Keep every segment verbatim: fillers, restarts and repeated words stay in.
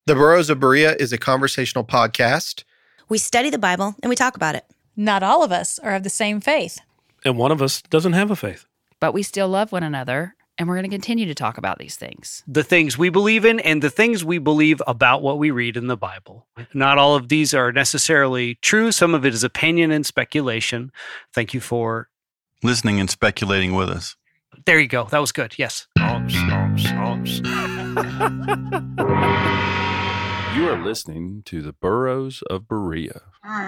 The Burros of Berea is a conversational podcast. We study the Bible and we talk about it. Not all of us are of the same faith. And one of us doesn't have a faith. But we still love one another, and we're going to continue to talk about these things. The things we believe in and the things we believe about what we read in the Bible. Not all of these are necessarily true. Some of it is opinion and speculation. Thank you for listening and speculating with us. There you go. That was good. Yes. You are listening to the Burros of Berea.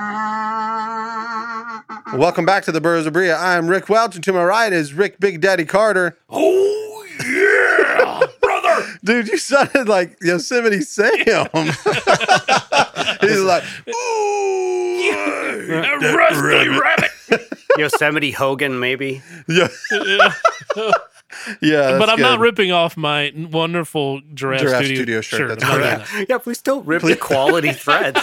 Welcome back to the Burros of Berea. I'm Rick Welch, and to my right is Rick Big Daddy Carter. Oh, yeah, brother. Dude, you sounded like Yosemite Sam. He's like, ooh, yeah, rusty rabbit. Yosemite Hogan, maybe. Yeah. Yeah, but I'm good. not ripping off my wonderful Giraffe, Giraffe Studio, Studio shirt. shirt. That's I'm not correct. doing that. Yeah, please don't rip the quality threads.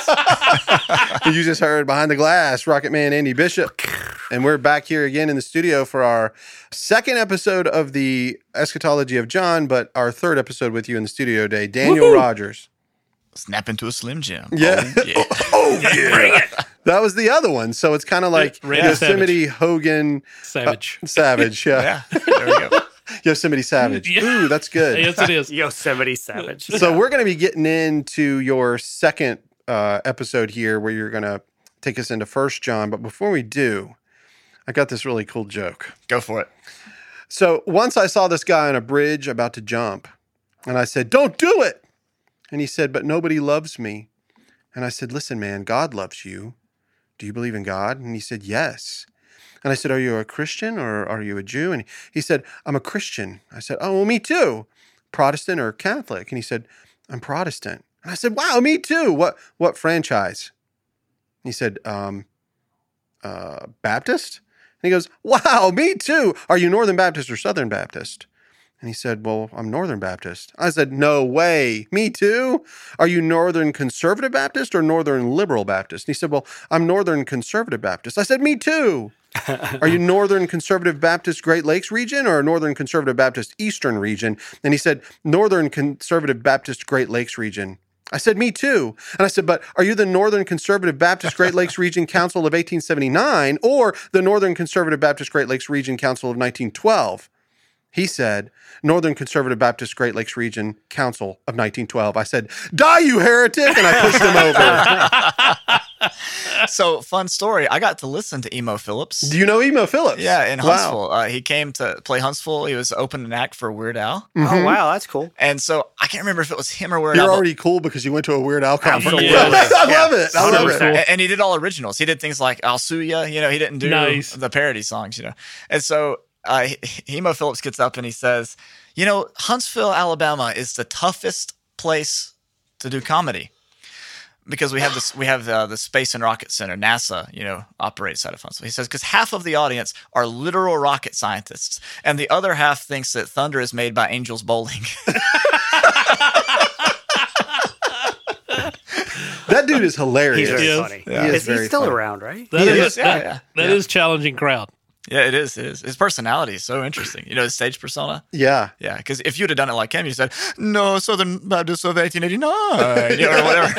You just heard Behind the Glass, Rocket Man Andy Bishop. And we're back here again in the studio for our second episode of the Eschatology of John, but our third episode with you in the studio today, Daniel Woo-hoo! Rogers. Snap into a Slim Jim. Yeah. Oh, yeah. Oh, yeah. That was the other one. So it's kind of like Randy Yosemite Hogan. Savage. Uh, Savage, yeah. Yeah, there we go. Yosemite Savage. Yeah. Ooh, that's good. Yes, it is. Yosemite Savage. So we're going to be getting into your second uh, episode here where you're going to take us into First John. But before we do, I got this really cool joke. Go for it. So once I saw this guy on a bridge about to jump, and I said, "Don't do it." And he said, "But nobody loves me." And I said, "Listen, man, God loves you. Do you believe in God?" And he said, "Yes." And I said, "Are you a Christian or are you a Jew?" And he said, "I'm a Christian." I said, "Oh, well, me too. Protestant or Catholic?" And he said, "I'm Protestant." And I said, "Wow, me too. What what franchise?" And he said, um, uh, "Baptist?" And he goes, "Wow, me too. Are you Northern Baptist or Southern Baptist?" And he said, "Well, I'm Northern Baptist." I said, "No way. Me too. Are you Northern Conservative Baptist or Northern Liberal Baptist?" And he said, "Well, I'm Northern Conservative Baptist." I said, "Me too. Are you Northern Conservative Baptist Great Lakes region or Northern Conservative Baptist Eastern region?" And he said, "Northern Conservative Baptist Great Lakes region." I said, "Me too." And I said, "But are you the Northern Conservative Baptist Great Lakes Region Council of eighteen seventy-nine or the Northern Conservative Baptist Great Lakes Region Council of nineteen twelve? He said, "Northern Conservative Baptist Great Lakes Region Council of nineteen twelve. I said, "Die, you heretic!" And I pushed him over. So, fun story. I got to listen to Emo Phillips. Do you know Emo Phillips? Yeah, in Wow. Huntsville. Uh, he came to play Huntsville. He was opening an act for Weird Al. Mm-hmm. Oh, wow. That's cool. And so, I can't remember if it was him or Weird You're Al. but- already cool because you went to a Weird Al conference. Absolutely. I Yeah. love it. I love it. And, and he did all originals. He did things like I'll Sue Ya. You know, he didn't do Nice. the parody songs, you know. And so uh, Emo Phillips gets up and he says, "You know, Huntsville, Alabama is the toughest place to do comedy because we have this, we have uh, the Space and Rocket Center, NASA, you know, operates out of Huntsville." He says, because half of the audience are literal rocket scientists and the other half thinks that thunder is made by angels bowling. That dude is hilarious. He's very Yes. funny. Yeah. He is Is he very still funny. around, right? That He is, is, yeah, that, yeah. that Yeah. is challenging crowd. Yeah, it is. It is. His personality is so interesting. You know, his stage persona. Yeah. Yeah, because if you'd have done it like him, you said, "No, Southern Baptist of eighteen eighty-nine," you know, or whatever.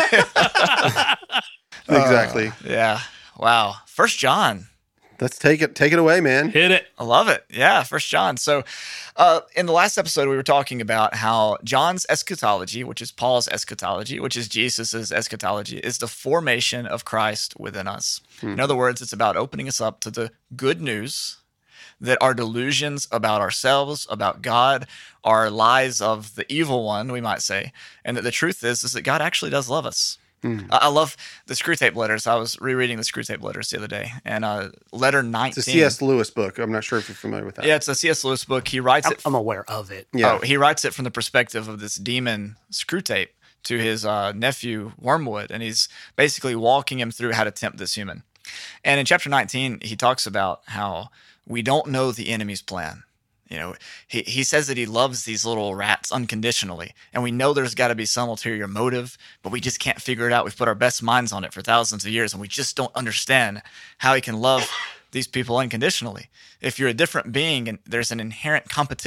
Exactly. Uh, yeah. Wow. First John. Let's take it. Take it away, man. Hit it. I love it. Yeah, First John. So, uh, in the last episode, we were talking about how John's eschatology, which is Paul's eschatology, which is Jesus's eschatology, is the formation of Christ within us. In other words, it's about opening us up to the good news that our delusions about ourselves, about God, are lies of the evil one, we might say, and that the truth is, is that God actually does love us. I I love the Screw Tape Letters. I was rereading the Screw Tape Letters the other day, and uh, letter nineteen. It's a C S. Lewis book. I'm not sure if you're familiar with that. Yeah, it's a C S. Lewis book. He writes I'm, it. I'm aware of it. Yeah. Oh, he writes it from the perspective of this demon Screwtape to his uh, nephew Wormwood, and he's basically walking him through how to tempt this human. And in chapter nineteen, he talks about how we don't know the enemy's plan. You know, he, he says that he loves these little rats unconditionally, and we know there's got to be some ulterior motive, but we just can't figure it out. We've put our best minds on it for thousands of years, and we just don't understand how he can love these people unconditionally. If you're a different being and there's an inherent competition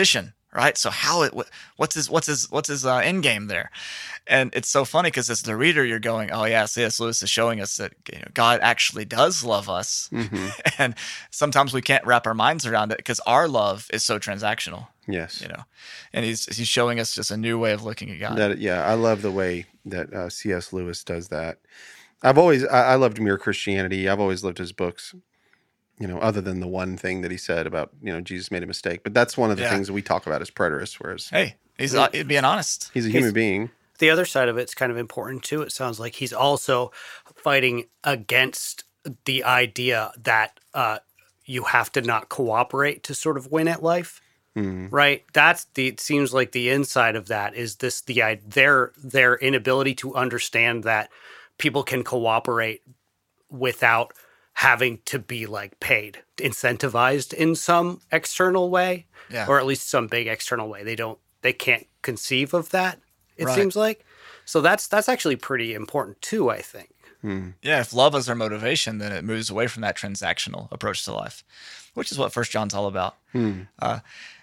right? So how it what- what's his what's his what's his uh, end game there? And it's so funny because as the reader, you're going, oh yeah, C S. Lewis is showing us that, you know, God actually does love us, Mhm. and sometimes we can't wrap our minds around it because our love is so transactional, Yes. you know. And he's he's showing us just a new way of looking at God. That, yeah, I love the way that uh, C S. Lewis does that. I've always, I, I loved Mere Christianity. I've always loved his books, you know, other than the one thing that he said about, you know, Jesus made a mistake. But that's one of the Yeah. things that we talk about as preterists, whereas Hey, he's uh, being honest. he's a human being. The other side of it's kind of important too. It sounds like he's also fighting against the idea that uh, you have to not cooperate to sort of win at life, Mhm. right? That's the. It seems like the inside of that is this the i- their their inability to understand that people can cooperate without having to be like paid, incentivized in some external way, Yeah. or at least some big external way. They don't. They can't conceive of that. It Right. seems like. So that's that's actually pretty important too, I think. Mhm. Yeah, if love is our motivation, then it moves away from that transactional approach to life, which is what First John's all about. Hmm. Uh,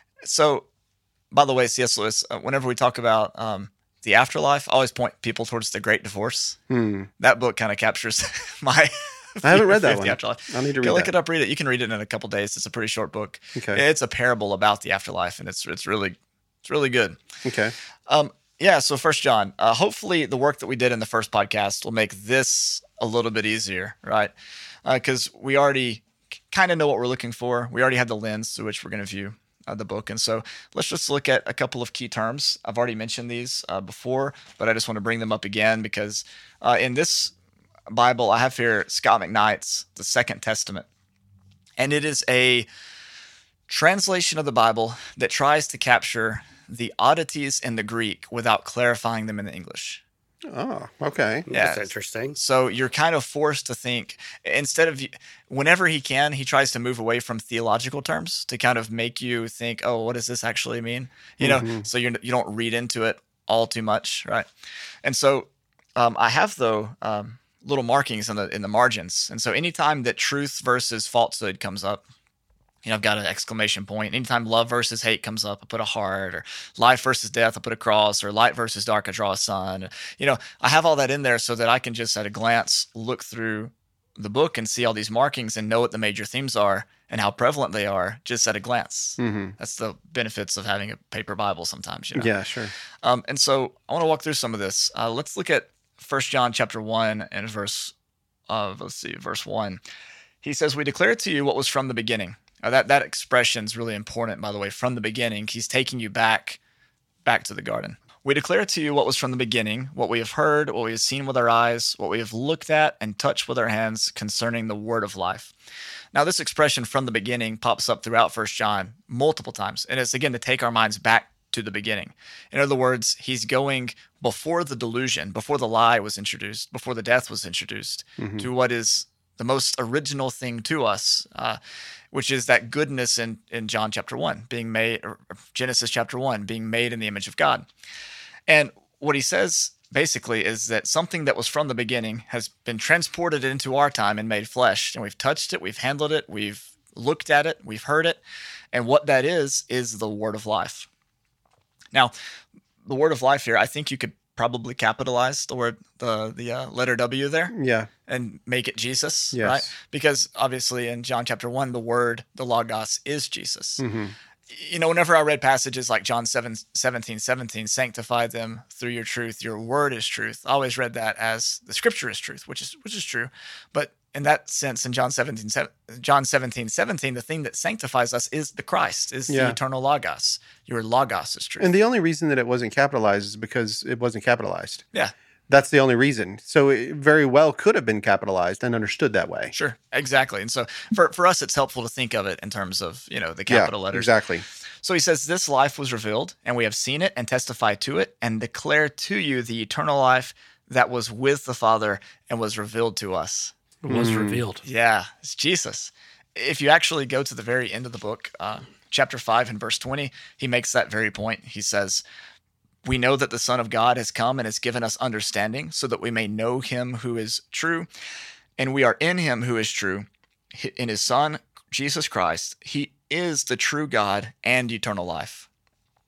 so, by the way, C S. Lewis, uh, whenever we talk about um, the afterlife, I always point people towards The Great Divorce. Hmm. That book kind of captures my. I haven't read that view of one. The afterlife. I need to Go read look that. it up, read it. You can read it in a couple days. It's a pretty short book. Okay. It's a parable about the afterlife, and it's it's really it's really good. Okay. Um, yeah, so First John. Uh, hopefully, the work that we did in the first podcast will make this a little bit easier, right? Because uh, we already kind of know what we're looking for. We already have the lens through which we're going to view uh, the book, and so let's just look at a couple of key terms. I've already mentioned these uh, before, but I just want to bring them up again because uh, in this Bible, I have here Scott McKnight's The Second Testament, and it is a translation of the Bible that tries to capture the oddities in the Greek without clarifying them in the English. Oh, okay. Yeah. That's interesting. So you're kind of forced to think, instead of, whenever he can, he tries to move away from theological terms to kind of make you think, oh, what does this actually mean? You know, Mhm. so you're, you don't read into it all too much, right? And so um, I have, though, um, little markings in the in the margins. And so anytime that truth versus falsehood comes up, you know, I've got an exclamation point. Anytime love versus hate comes up, I put a heart, or life versus death, I put a cross, or light versus dark, I draw a sun. You know, I have all that in there so that I can just at a glance look through the book and see all these markings and know what the major themes are and how prevalent they are just at a glance. Hmm. That's the benefits of having a paper Bible sometimes, you know. Yeah, sure. Um, and so I want to walk through some of this. Uh, let's look at First John chapter one and verse, uh, let's see, verse one. He says, "We declare to you what was from the beginning." Uh, that that expression is really important, by the way. From the beginning, he's taking you back, back to the garden. "We declare to you what was from the beginning, what we have heard, what we have seen with our eyes, what we have looked at and touched with our hands concerning the word of life." Now, this expression "from the beginning" pops up throughout First John multiple times, and it's again to take our minds back to the beginning. In other words, he's going before the delusion, before the lie was introduced, before the death was introduced, Mhm. to what is the most original thing to us, uh, which is that goodness in, in John chapter one, being made, or Genesis chapter one, being made in the image of God. And what he says basically is that something that was from the beginning has been transported into our time and made flesh, and we've touched it, we've handled it, we've looked at it, we've heard it, and what that is is the word of life. Now, the word of life here, I think you could probably capitalize the word, the the uh, letter W there, Yeah. and make it Jesus, Yes. right? Because obviously in John chapter one, the word, the Logos, is Jesus. Hmm. You know, whenever I read passages like John seven, seventeen, seventeen, sanctify them through your truth, your word is truth. I always read that as the scripture is truth, which is which is true. But in that sense, in John seventeen, John seventeen, seventeen, the thing that sanctifies us is the Christ, is Yeah. the eternal Logos. Your Logos is truth. And the only reason that it wasn't capitalized is because it wasn't capitalized. yeah, That's the only reason. So it very well could have been capitalized and understood that way. sure, exactly. And so for, for us, it's helpful to think of it in terms of, you know, the capital yeah, letters. Exactly. So he says, "This life was revealed, and we have seen it and testify to it and declare to you the eternal life that was with the Father and was revealed to us." It was Mm. revealed. Yeah, it's Jesus. If you actually go to the very end of the book, uh, chapter five and verse twenty, he makes that very point. He says, "We know that the Son of God has come and has given us understanding so that we may know him who is true. And we are in him who is true, in his Son, Jesus Christ. He is the true God and eternal life."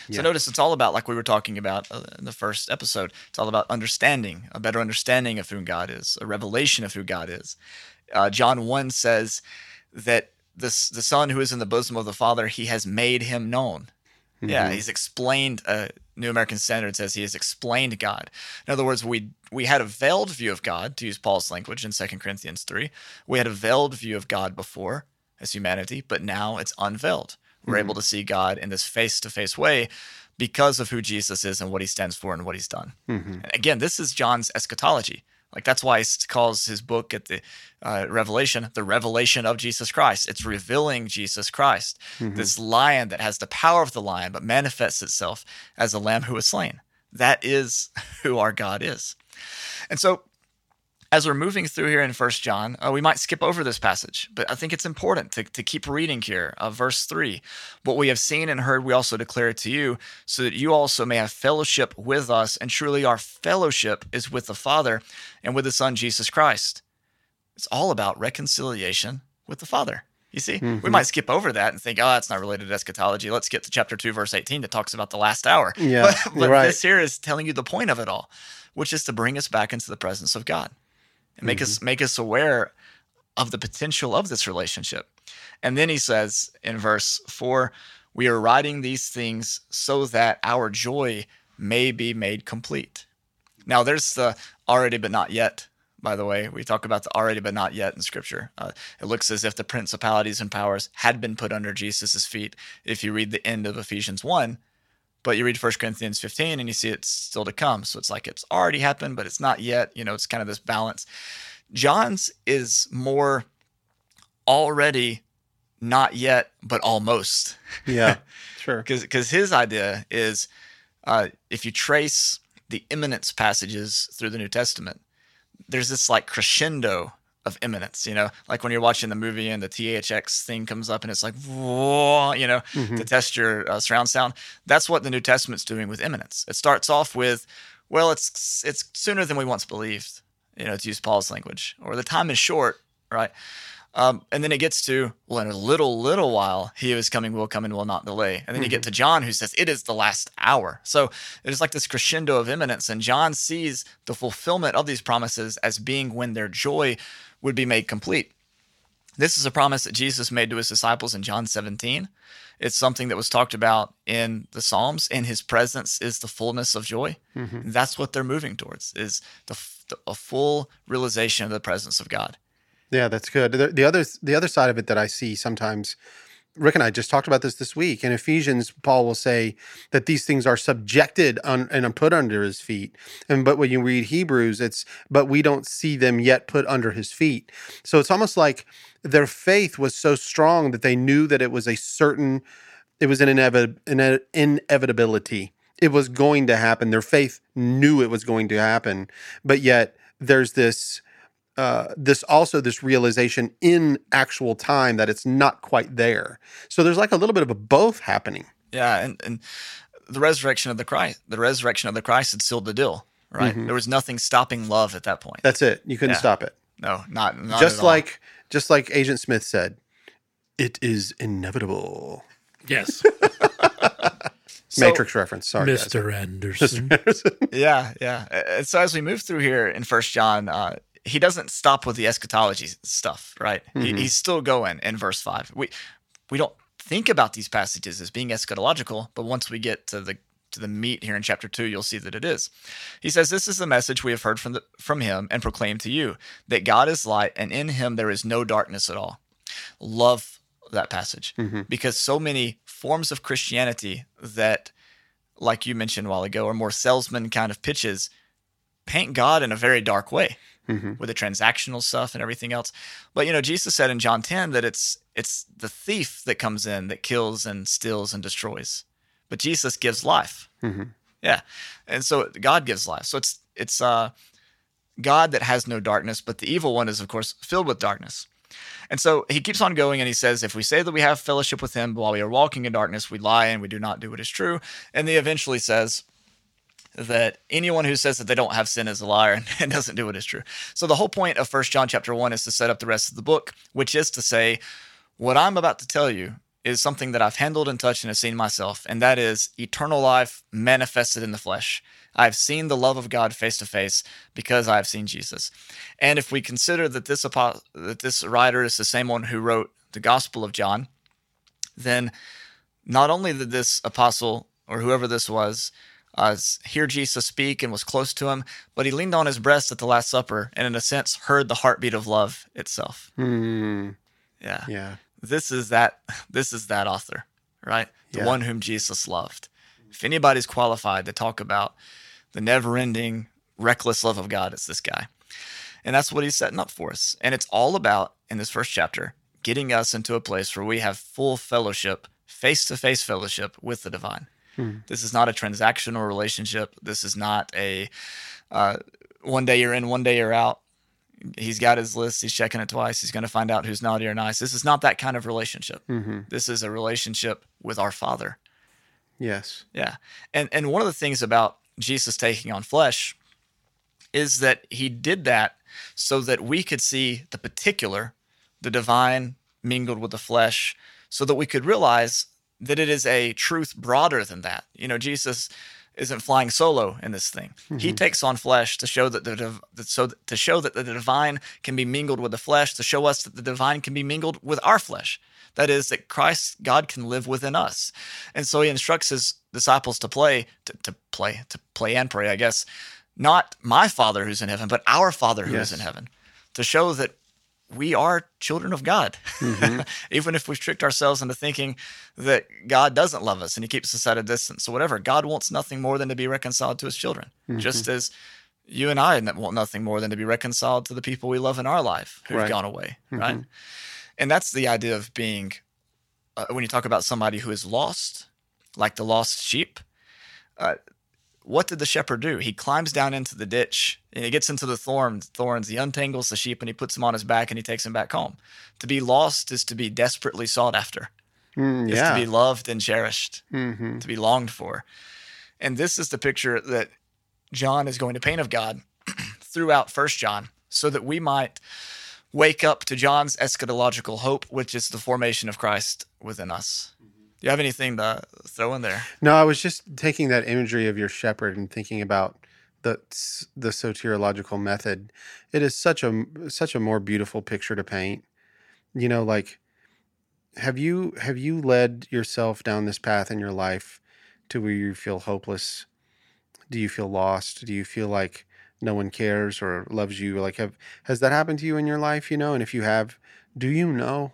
So Yeah. notice it's all about, like we were talking about uh, in the first episode, it's all about understanding, a better understanding of who God is, a revelation of who God is. Uh, John one says that this, the Son who is in the bosom of the Father, he has made him known. Yeah, he's explained, uh, New American Standard says he has explained God. In other words, we we had a veiled view of God, to use Paul's language in Second Corinthians three. We had a veiled view of God before as humanity, but now it's unveiled. We're able to see God in this face-to-face way because of who Jesus is and what he stands for and what he's done. And again, this is John's eschatology. Like, that's why he calls his book at the uh, Revelation, the revelation of Jesus Christ. It's revealing Jesus Christ, this lion that has the power of the lion, but manifests itself as a lamb who was slain. That is who our God is. And so, as we're moving through here in First John, uh, we might skip over this passage, but I think it's important to, to keep reading here. Uh, verse three, what we have seen and heard, we also declare it to you, so that you also may have fellowship with us, and truly our fellowship is with the Father and with the Son, Jesus Christ. It's all about reconciliation with the Father. You see, mm-hmm. we might skip over that and think, oh, that's not related to eschatology. Let's get to chapter two, verse eighteen that talks about the last hour. Yeah, but but right. This here is telling you the point of it all, which is to bring us back into the presence of God. And make mm-hmm. us make us aware of the potential of this relationship. And then he says in verse four, we are writing these things so that our joy may be made complete. Now, there's the already but not yet, by the way. We talk about the already but not yet in Scripture. Uh, it looks as if the principalities and powers had been put under Jesus' feet if you read the end of Ephesians one. But you read First Corinthians fifteen and you see it's still to come. So it's like it's already happened, but it's not yet. You know, it's kind of this balance. John's is more already, not yet, but almost. Yeah, sure. Because his idea is uh, if you trace the imminence passages through the New Testament, there's this like crescendo of imminence, you know, like when you're watching the movie and the T H X thing comes up and it's like, whoa, you know, mm-hmm. to test your uh, surround sound. That's what the New Testament's doing with imminence. It starts off with, well, it's it's sooner than we once believed, you know, to use Paul's language, or the time is short, right? Um, and then it gets to, well, in a little, little while, he who is coming will come and will not delay. And then mm-hmm. you get to John, who says, it is the last hour. So there's like this crescendo of imminence, and John sees the fulfillment of these promises as being when their joy would be made complete. This is a promise that Jesus made to his disciples in John seventeen. It's something that was talked about in the Psalms. In his presence is the fullness of joy. Mm-hmm. That's what they're moving towards, is the, the, a full realization of the presence of God. Yeah, that's good. The, the other the other side of it that I see sometimes, Rick and I just talked about this this week. In Ephesians, Paul will say that these things are subjected on, and put under his feet. And but when you read Hebrews, it's but we don't see them yet put under his feet. So it's almost like their faith was so strong that they knew that it was a certain, it was an, inevit, an inevitability. It was going to happen. Their faith knew it was going to happen. But yet there's this. Uh, this also this realization in actual time that it's not quite there. So there's like a little bit of a both happening. Yeah, and, and the resurrection of the Christ, the resurrection of the Christ had sealed the deal, right? Mm-hmm. There was nothing stopping love at that point. That's it. You couldn't yeah. stop it. No, not, not just at like all. just like Agent Smith said, it is inevitable. Yes. So, Matrix reference. Sorry, Mister guys. Anderson. Mister Anderson. yeah, yeah. And so as we move through here in First John, uh, he doesn't stop with the eschatology stuff, right? Mm-hmm. He, he's still going in verse five. We we don't think about these passages as being eschatological, but once we get to the to the meat here in chapter two, you'll see that it is. He says, "This is the message we have heard from the, from him and proclaimed to you, that God is light, and in him there is no darkness at all." Love that passage mm-hmm. because so many forms of Christianity that, like you mentioned a while ago, are more salesman kind of pitches, paint God in a very dark way. Mm-hmm. With the transactional stuff and everything else. But, you know, Jesus said in John ten that it's it's the thief that comes in that kills and steals and destroys. But Jesus gives life. Mm-hmm. Yeah. And so God gives life. So it's it's uh, God that has no darkness, but the evil one is, of course, filled with darkness. And so he keeps on going and he says, if we say that we have fellowship with him while we are walking in darkness, we lie and we do not do what is true. And he eventually says that anyone who says that they don't have sin is a liar and doesn't do what is true. So the whole point of First John chapter one is to set up the rest of the book, which is to say, what I'm about to tell you is something that I've handled and touched and have seen myself, and that is eternal life manifested in the flesh. I've seen the love of God face to face because I've seen Jesus. And if we consider that this apo- that this writer is the same one who wrote the Gospel of John, then not only did this apostle or whoever this was uh, hear Jesus speak and was close to him, but he leaned on his breast at the Last Supper and in a sense heard the heartbeat of love itself. Hmm. Yeah. Yeah. This is that this is that author, right? The Yeah. one whom Jesus loved. If anybody's qualified to talk about the never-ending, reckless love of God, it's this guy. And that's what he's setting up for us. And it's all about, in this first chapter, getting us into a place where we have full fellowship, face-to-face fellowship with the divine. Hmm. This is not a transactional relationship. This is not a uh, one day you're in, one day you're out. He's got his list. He's checking it twice. He's going to find out who's naughty or nice. This is not that kind of relationship. Mm-hmm. This is a relationship with our Father. Yes. Yeah. And and one of the things about Jesus taking on flesh is that he did that so that we could see the particular, the divine mingled with the flesh, so that we could realize that it is a truth broader than that. You know, Jesus isn't flying solo in this thing. Mm-hmm. He takes on flesh to show that the div- so that, to show that the divine can be mingled with the flesh, to show us that the divine can be mingled with our flesh. That is, that Christ, God, can live within us. And so he instructs his disciples to play, to, to play, to play and pray, I guess, not my Father who's in heaven, but our Father who Yes. is in heaven, to show that we are children of God. Mm-hmm. Even if we've tricked ourselves into thinking that God doesn't love us and he keeps us at a distance or whatever, God wants nothing more than to be reconciled to his children, mm-hmm. just as you and I want nothing more than to be reconciled to the people we love in our life who've Right. gone away, Mm-hmm. right? And that's the idea of being, uh, when you talk about somebody who is lost, like the lost sheep, uh, what did the shepherd do? He climbs down into the ditch and he gets into the thorns, thorns. He untangles the sheep and he puts him on his back and he takes him back home. To be lost is to be desperately sought after. Mm, It's yeah. to be loved and cherished, Mm-hmm. to be longed for. And this is the picture that John is going to paint of God throughout First John, so that we might wake up to John's eschatological hope, which is the formation of Christ within us. Do you have anything to throw in there? No, I was just taking that imagery of your shepherd and thinking about the the soteriological method. It is such a such a more beautiful picture to paint. You know, like have you have you led yourself down this path in your life to where you feel hopeless? Do you feel lost? Do you feel like no one cares or loves you? Like have has that happened to you in your life, you know? And if you have, do you know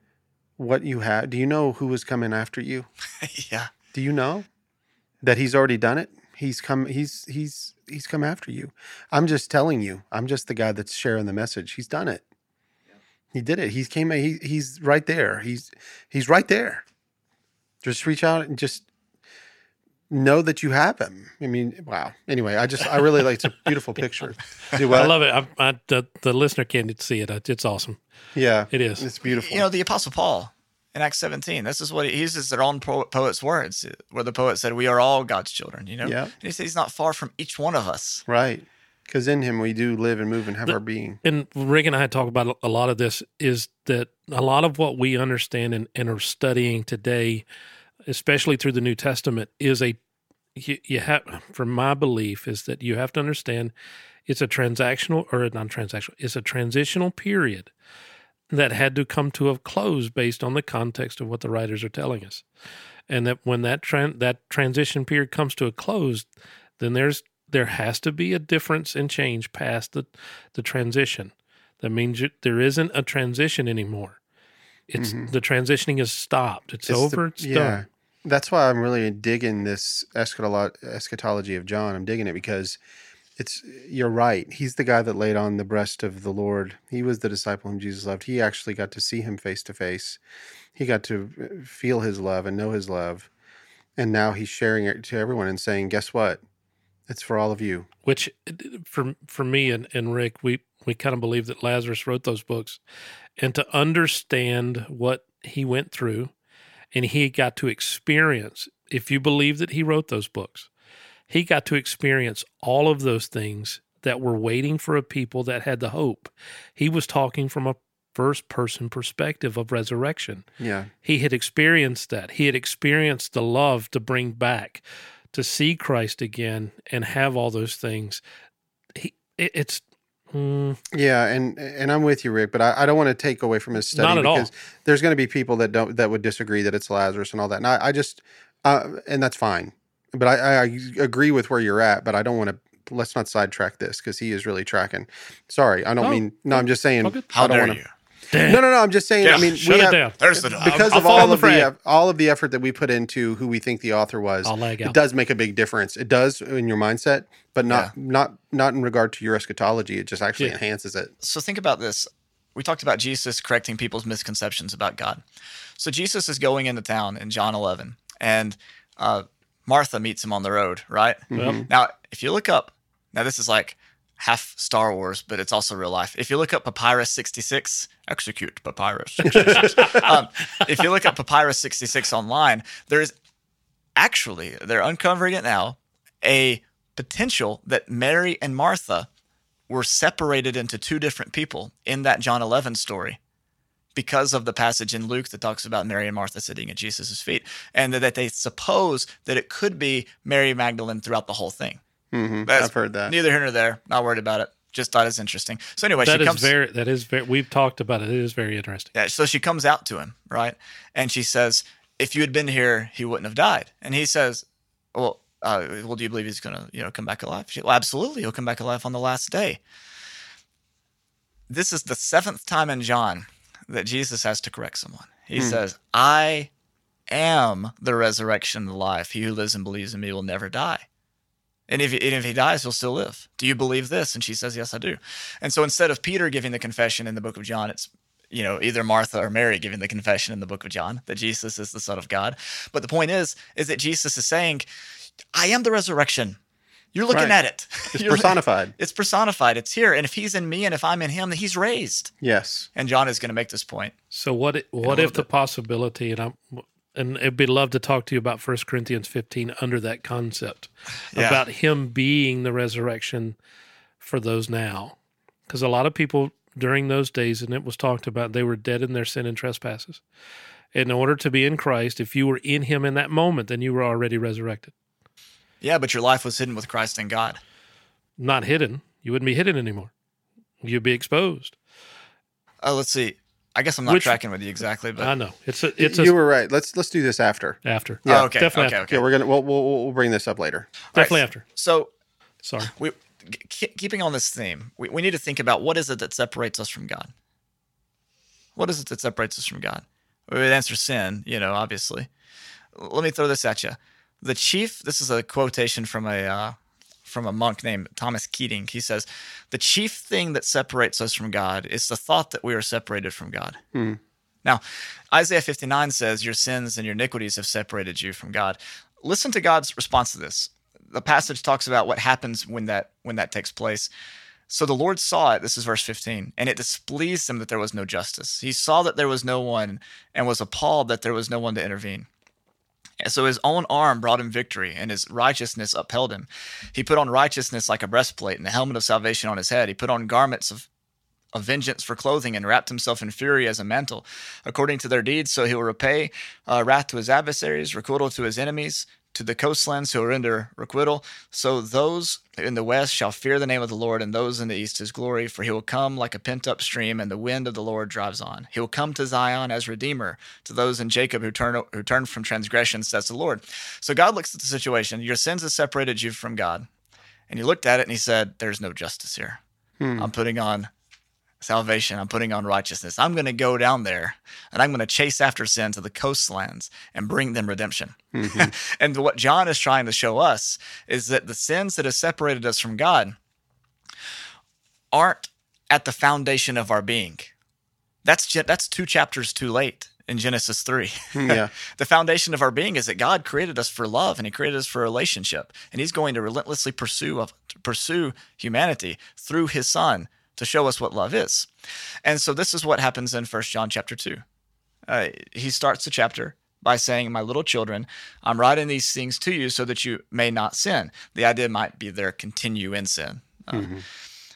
what you had? Do you know who was coming after you? Yeah. Do you know that he's already done it? He's come he's he's he's come after you. I'm just telling you. I'm just the guy that's sharing the message. He's done it. He did it. He's came he he's right there. He's he's right there. Just reach out and just know that you have him. I mean, wow. Anyway, I just I really like it's a beautiful picture. Do what? I love it. I, I, the, the listener can't see it. It's awesome. Yeah. It is. It's beautiful. You know, the Apostle Paul in Acts seventeen, this is what he, he uses their own po- poet's words, where the poet said, we are all God's children, you know? Yeah. And he said he's not far from each one of us. Right. Because in him we do live and move and have The- our being. And Rick and I talk about a lot of this is that a lot of what we understand and, and are studying today, especially through the New Testament, is a, you, you have, from my belief, is that you have to understand it's a transactional or not transactional, it's a transitional period that had to come to a close based on the context of what the writers are telling us. And that when that tran- that transition period comes to a close, then there's there has to be a difference and change past the, the transition. That means you, there isn't a transition anymore. It's Mhm. the transitioning is stopped. It's, It's over. the- it's yeah. done. That's why I'm really digging this eschatolo- eschatology of John. I'm digging it because it's you're right. He's the guy that laid on the breast of the Lord. He was the disciple whom Jesus loved. He actually got to see him face to face. He got to feel his love and know his love. And now he's sharing it to everyone and saying, guess what? It's for all of you. Which, for for me and, and Rick, we, we kind of believe that Lazarus wrote those books. And to understand what he went through, and he got to experience, if you believe that he wrote those books, he got to experience all of those things that were waiting for a people that had the hope. He was talking from a first person perspective of resurrection. Yeah. He had experienced that. He had experienced the love to bring back, to see Christ again and have all those things. He, it, it's mm, Yeah, and and I'm with you, Rick, but I, I don't want to take away from his study Not at all. because there's going to be people that don't that would disagree that it's Lazarus and all that. And I, I just uh, and that's fine. But I, I agree with where you're at, but I don't want to. Let's not sidetrack this because he is really tracking. Sorry, I don't Oh, mean. No, I'm just saying. okay. How I don't dare wanna, you? No, no, no. I'm just saying. Yeah, I mean, shut we it have, down. There's the dog. because I'll of fall all on the of the frag. eff- all of the effort that we put into who we think the author was. I'll lag It out. does make a big difference. It does in your mindset, but not not not in regard to your eschatology. It just actually Yeah. enhances it. So think about this. We talked about Jesus correcting people's misconceptions about God. So Jesus is going into town in John eleven, and uh, Martha meets him on the road, right? Well, Now, if you look up, now this is like half Star Wars, but it's also real life. If you look up Papyrus sixty-six, execute Papyrus sixty-six. um, if you look up Papyrus sixty-six online, there's actually, they're uncovering it now, a potential that Mary and Martha were separated into two different people in that John eleven story because of the passage in Luke that talks about Mary and Martha sitting at Jesus' feet, and that they suppose that it could be Mary Magdalene throughout the whole thing. hmm That's I've heard that. Neither here nor there. Not worried about it. Just thought it's interesting. So anyway, that she is comes. very, that is very, we've talked about it. It is very interesting. Yeah, so she comes out to him, right? And she says, "If you had been here, he wouldn't have died." And he says, "Well, uh, well, do you believe he's going to, you know, come back alive?" She, well, absolutely, he'll come back alive on the last day. This is the seventh time in John that Jesus has to correct someone. He Hmm. says, "I am the resurrection and the life. He who lives and believes in me will never die. And if, and if he dies, he'll still live. Do you believe this?" And she says, "Yes, I do." And so instead of Peter giving the confession in the book of John, it's, you know, either Martha or Mary giving the confession in the book of John that Jesus is the Son of God. But the point is, is that Jesus is saying, "I am the resurrection." You're looking Right. at it. It's You're- personified. It's personified. It's here. And if he's in me and if I'm in him, then he's raised. Yes. And John is going to make this point. So what? i- What little if the bit. possibility, and I'm, and it'd be love to talk to you about First Corinthians fifteen under that concept Yeah. about him being the resurrection for those now, because a lot of people during those days, and it was talked about, they were dead in their sin and trespasses. In order to be in Christ, if you were in Him in that moment, then you were already resurrected. Yeah, but your life was hidden with Christ in God. Not hidden. You wouldn't be hidden anymore. You'd be exposed. Uh, let's see. I guess I'm not Which- tracking with you exactly, but I know it's a it's a you were right. Let's let's do this after. after. Yeah. oh, okay, definitely okay, after. okay. Yeah, we're gonna we'll we'll, we'll bring this up later. Definitely Right. after. So Sorry. we ke- keeping on this theme, we, we need to think about what is it that separates us from God. What is it that separates us from God? We would answer sin, you know, obviously. Let me throw this at you. The chief. This is a quotation from a uh, from a monk named Thomas Keating. He says, "The chief thing that separates us from God is the thought that we are separated from God." Hmm. Now, Isaiah fifty-nine says, "Your sins and your iniquities have separated you from God." Listen to God's response to this. The passage talks about what happens when that when that takes place. So the Lord saw it, this is verse fifteen, and it displeased him that there was no justice. He saw that there was no one and was appalled that there was no one to intervene. And so his own arm brought him victory, and his righteousness upheld him. He put on righteousness like a breastplate and the helmet of salvation on his head. He put on garments of of vengeance for clothing and wrapped himself in fury as a mantle. According to their deeds, so he will repay uh, wrath to his adversaries, requital to his enemies, to the coastlands who are under requital. So those in the west shall fear the name of the Lord, and those in the east his glory, for he will come like a pent-up stream, and the wind of the Lord drives on. He will come to Zion as Redeemer, to those in Jacob who turn who turn from transgression, says the Lord. So God looks at the situation. Your sins have separated you from God. And he looked at it and he said, "There's no justice here. Hmm. I'm putting on salvation. I'm putting on righteousness. I'm going to go down there and I'm going to chase after sin to the coastlands and bring them redemption." Mhm. And what John is trying to show us is that the sins that have separated us from God aren't at the foundation of our being. That's ge- that's two chapters too late in Genesis three. Yeah. The foundation of our being is that God created us for love, and he created us for a relationship, and he's going to relentlessly pursue of, pursue humanity through his son to show us what love is. And so this is what happens in First John chapter two. Uh, he starts the chapter by saying, "My little children, I'm writing these things to you so that you may not sin." The idea might be there continue in sin. Uh,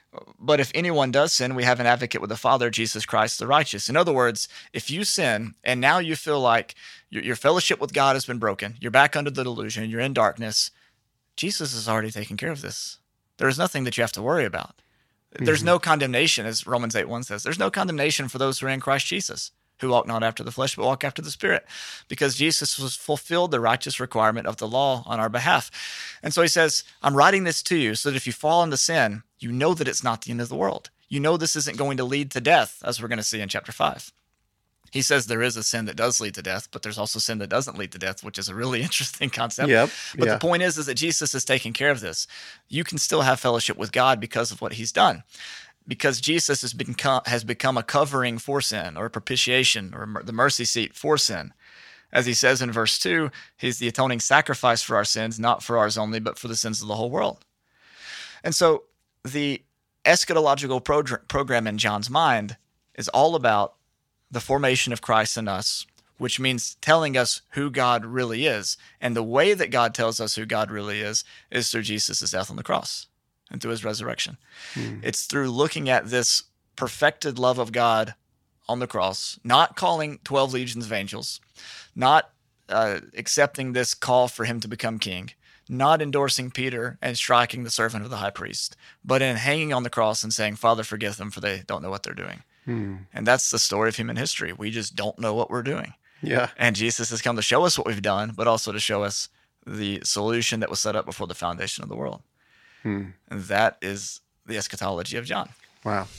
But if anyone does sin, we have an advocate with the Father, Jesus Christ the righteous. In other words, if you sin and now you feel like your, your fellowship with God has been broken, you're back under the delusion, you're in darkness, Jesus has already taken care of this. There is nothing that you have to worry about. There's no condemnation, as Romans eight one says. There's no condemnation for those who are in Christ Jesus, who walk not after the flesh, but walk after the Spirit, because Jesus was fulfilled the righteous requirement of the law on our behalf. And so he says, I'm writing this to you so that if you fall into sin, you know that it's not the end of the world. You know this isn't going to lead to death, as we're going to see in chapter five. He says there is a sin that does lead to death, but there's also sin that doesn't lead to death, which is a really interesting concept. Yep. But yeah. the point is, is that Jesus is taking care of this. You can still have fellowship with God because of what he's done. Because Jesus has become, has become a covering for sin, or a propitiation, or mer- the mercy seat for sin. As he says in verse two, he's the atoning sacrifice for our sins, not for ours only, but for the sins of the whole world. And so the eschatological pro- program in John's mind is all about the formation of Christ in us, which means telling us who God really is. And the way that God tells us who God really is is through Jesus' death on the cross and through his resurrection. Hmm. It's through looking at this perfected love of God on the cross, not calling twelve legions of angels, not uh, accepting this call for him to become king, not endorsing Peter and striking the servant of the high priest, but in hanging on the cross and saying, Father, forgive them, for they don't know what they're doing. Hmm. And that's the story of human history. We just don't know what we're doing. Yeah. And Jesus has come to show us what we've done, but also to show us the solution that was set up before the foundation of the world. Hmm. And that is the eschatology of John. Wow.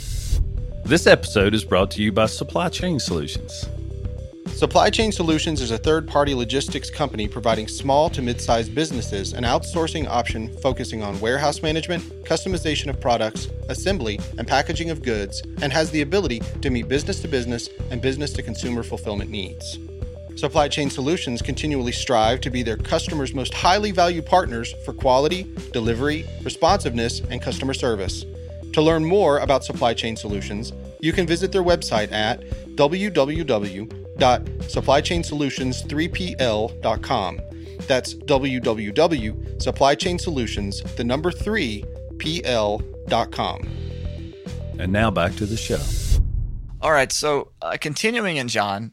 This episode is brought to you by Supply Chain Solutions. Supply Chain Solutions is a third-party logistics company providing small to mid-sized businesses an outsourcing option focusing on warehouse management, customization of products, assembly, and packaging of goods, and has the ability to meet business-to-business and business-to-consumer fulfillment needs. Supply Chain Solutions continually strive to be their customers' most highly valued partners for quality, delivery, responsiveness, and customer service. To learn more about Supply Chain Solutions, you can visit their website at w w w dot supply chain solutions three p l dot com. That's w w w dot supply chain solutions, the number three, p l dot com. And now back to the show. All right, so uh, continuing in John,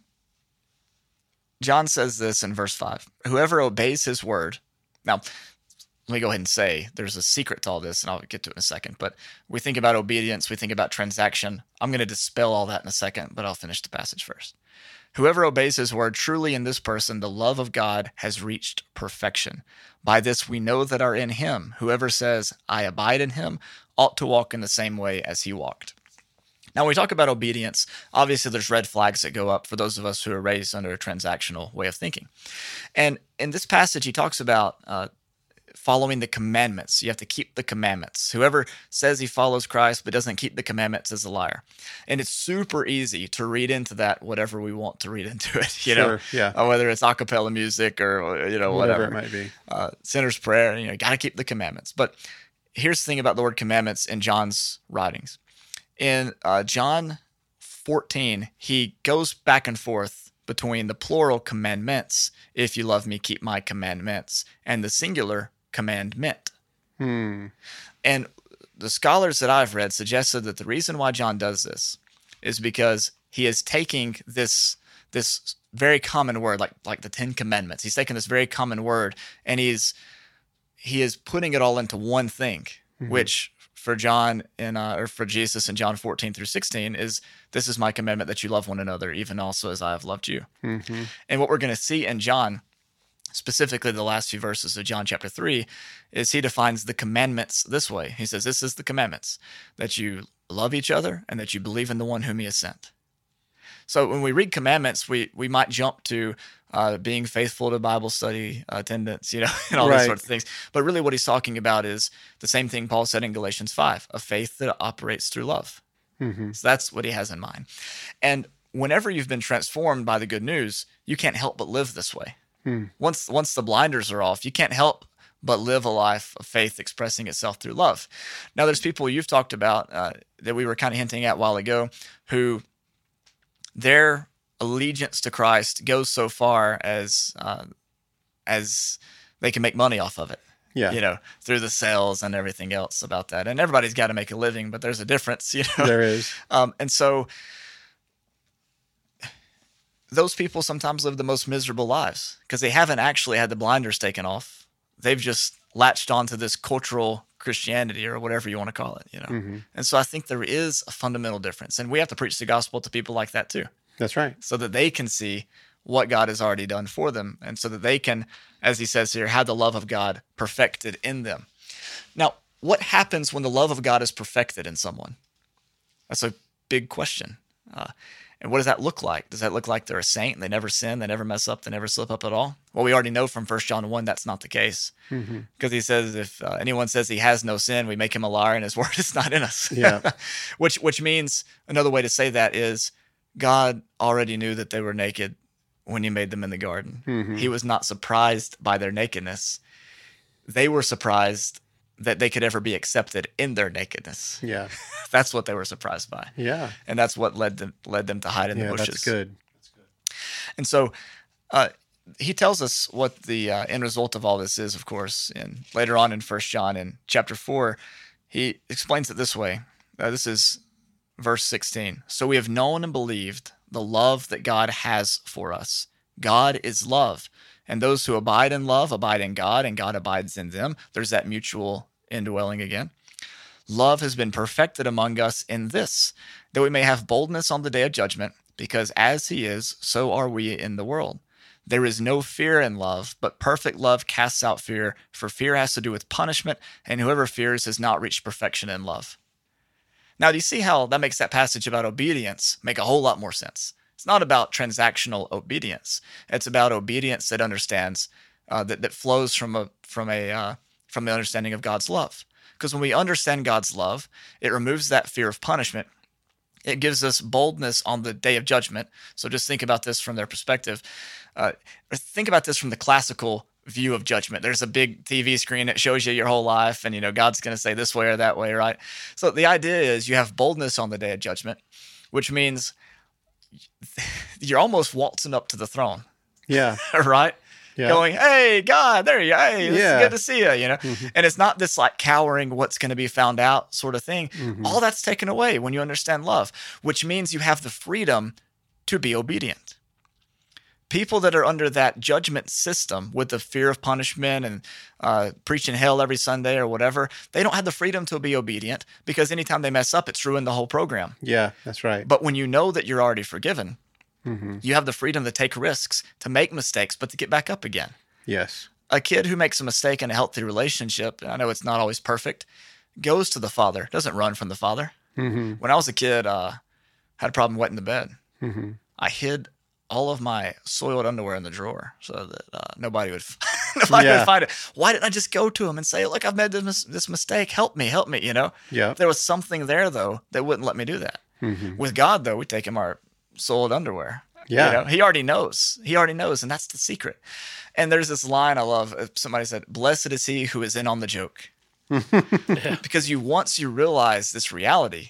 John says this in verse five. Whoever obeys his word. Now, let me go ahead and say there's a secret to all this, and I'll get to it in a second. But we think about obedience, we think about transaction. I'm going to dispel all that in a second, but I'll finish the passage first. Whoever obeys his word, truly in this person the love of God has reached perfection. By this we know that are in him. Whoever says, I abide in him, ought to walk in the same way as he walked. Now, when we talk about obedience, obviously there's red flags that go up for those of us who are raised under a transactional way of thinking. And in this passage, he talks about uh, following the commandments. You have to keep the commandments. Whoever says he follows Christ but doesn't keep the commandments is a liar. And it's super easy to read into that whatever we want to read into it. You sure, know, yeah. uh, whether it's a cappella music or you know whatever, whatever it might be. Uh, sinner's prayer. You know, got to keep the commandments. But here's the thing about the word commandments in John's writings. In uh, John fourteen, he goes back and forth between the plural commandments, if you love me, keep my commandments, and the singular commandment. Hmm. And the scholars that I've read suggested that the reason why John does this is because he is taking this this very common word, like like the Ten Commandments. He's taking this very common word and he's he is putting it all into one thing, mm-hmm. which for John in uh, or for Jesus in John fourteen through sixteen is this is my commandment that you love one another, even also as I have loved you. Mm-hmm. And what we're going to see in John, specifically the last few verses of John chapter three, is he defines the commandments this way. He says, this is the commandments, that you love each other and that you believe in the one whom he has sent. So when we read commandments, we we might jump to uh, being faithful to Bible study attendance, you know, and all right. these sorts of things. But really what he's talking about is the same thing Paul said in Galatians five, a faith that operates through love. Mm-hmm. So that's what he has in mind. And whenever you've been transformed by the good news, you can't help but live this way. Hmm. Once once the blinders are off, you can't help but live a life of faith expressing itself through love. Now, there's people you've talked about uh, that we were kind of hinting at a while ago who their allegiance to Christ goes so far as uh, as they can make money off of it. Yeah. You know, through the sales and everything else about that. And everybody's got to make a living, but there's a difference, you know. There is. Um, and so those people sometimes live the most miserable lives because they haven't actually had the blinders taken off. They've just latched onto this cultural Christianity or whatever you want to call it, you know. Mm-hmm. And so I think there is a fundamental difference. And we have to preach the gospel to people like that too. That's right. So that they can see what God has already done for them. And so that they can, as he says here, have the love of God perfected in them. Now, what happens when the love of God is perfected in someone? That's a big question. Uh, and what does that look like? Does that look like they're a saint and they never sin, they never mess up, they never slip up at all? Well, we already know from First John one that's not the case. Because mm-hmm. he says if uh, anyone says he has no sin, we make him a liar and his word is not in us. Yeah. which which means another way to say that is God already knew that they were naked when he made them in the garden. Mm-hmm. He was not surprised by their nakedness. They were surprised that they could ever be accepted in their nakedness. Yeah. That's what they were surprised by. Yeah. And that's what led them led them to hide in yeah, the bushes. That's good. That's good. And so uh, he tells us what the uh, end result of all this is, of course. And later on in First John in chapter four, he explains it this way. Uh, this is verse sixteen. So we have known and believed the love that God has for us. God is love. And those who abide in love abide in God, and God abides in them. There's that mutual indwelling again. Love has been perfected among us in this, that we may have boldness on the day of judgment, because as he is, so are we in the world. There is no fear in love, but perfect love casts out fear, for fear has to do with punishment, and whoever fears has not reached perfection in love. Now, do you see how that makes that passage about obedience make a whole lot more sense? It's not about transactional obedience. It's about obedience that understands, uh, that, that flows from a from a uh, from the understanding of God's love. Because when we understand God's love, it removes that fear of punishment. It gives us boldness on the day of judgment. So just think about this from their perspective. Uh, think about this from the classical view of judgment. There's a big T V screen that shows you your whole life, and you know God's going to say this way or that way, right? So the idea is you have boldness on the day of judgment, which means you're almost waltzing up to the throne. Yeah. Right? Yeah. Going, hey, God, there you are. Hey, it's yeah. good to see you, you know? Mm-hmm. And it's not this like cowering, what's going to be found out sort of thing. Mm-hmm. All that's taken away when you understand love, which means you have the freedom to be obedient. People that are under that judgment system with the fear of punishment and uh, preaching hell every Sunday or whatever, they don't have the freedom to be obedient because anytime they mess up, it's ruined the whole program. Yeah, that's right. But when you know that you're already forgiven, mm-hmm. you have the freedom to take risks, to make mistakes, but to get back up again. Yes. A kid who makes a mistake in a healthy relationship, I know it's not always perfect, goes to the father, doesn't run from the father. Mm-hmm. When I was a kid, uh, had a problem wetting the bed. Mm-hmm. I hid all of my soiled underwear in the drawer so that uh, nobody would nobody yeah. would find it. Why didn't I just go to him and say, look, I've made this, this mistake. Help me, help me, you know? Yeah. There was something there, though, that wouldn't let me do that. Mm-hmm. With God, though, we take him our soiled underwear. Yeah. You know? He already knows. He already knows, and that's the secret. And there's this line I love. Somebody said, blessed is he who is in on the joke. Yeah. Because you once you realize this reality,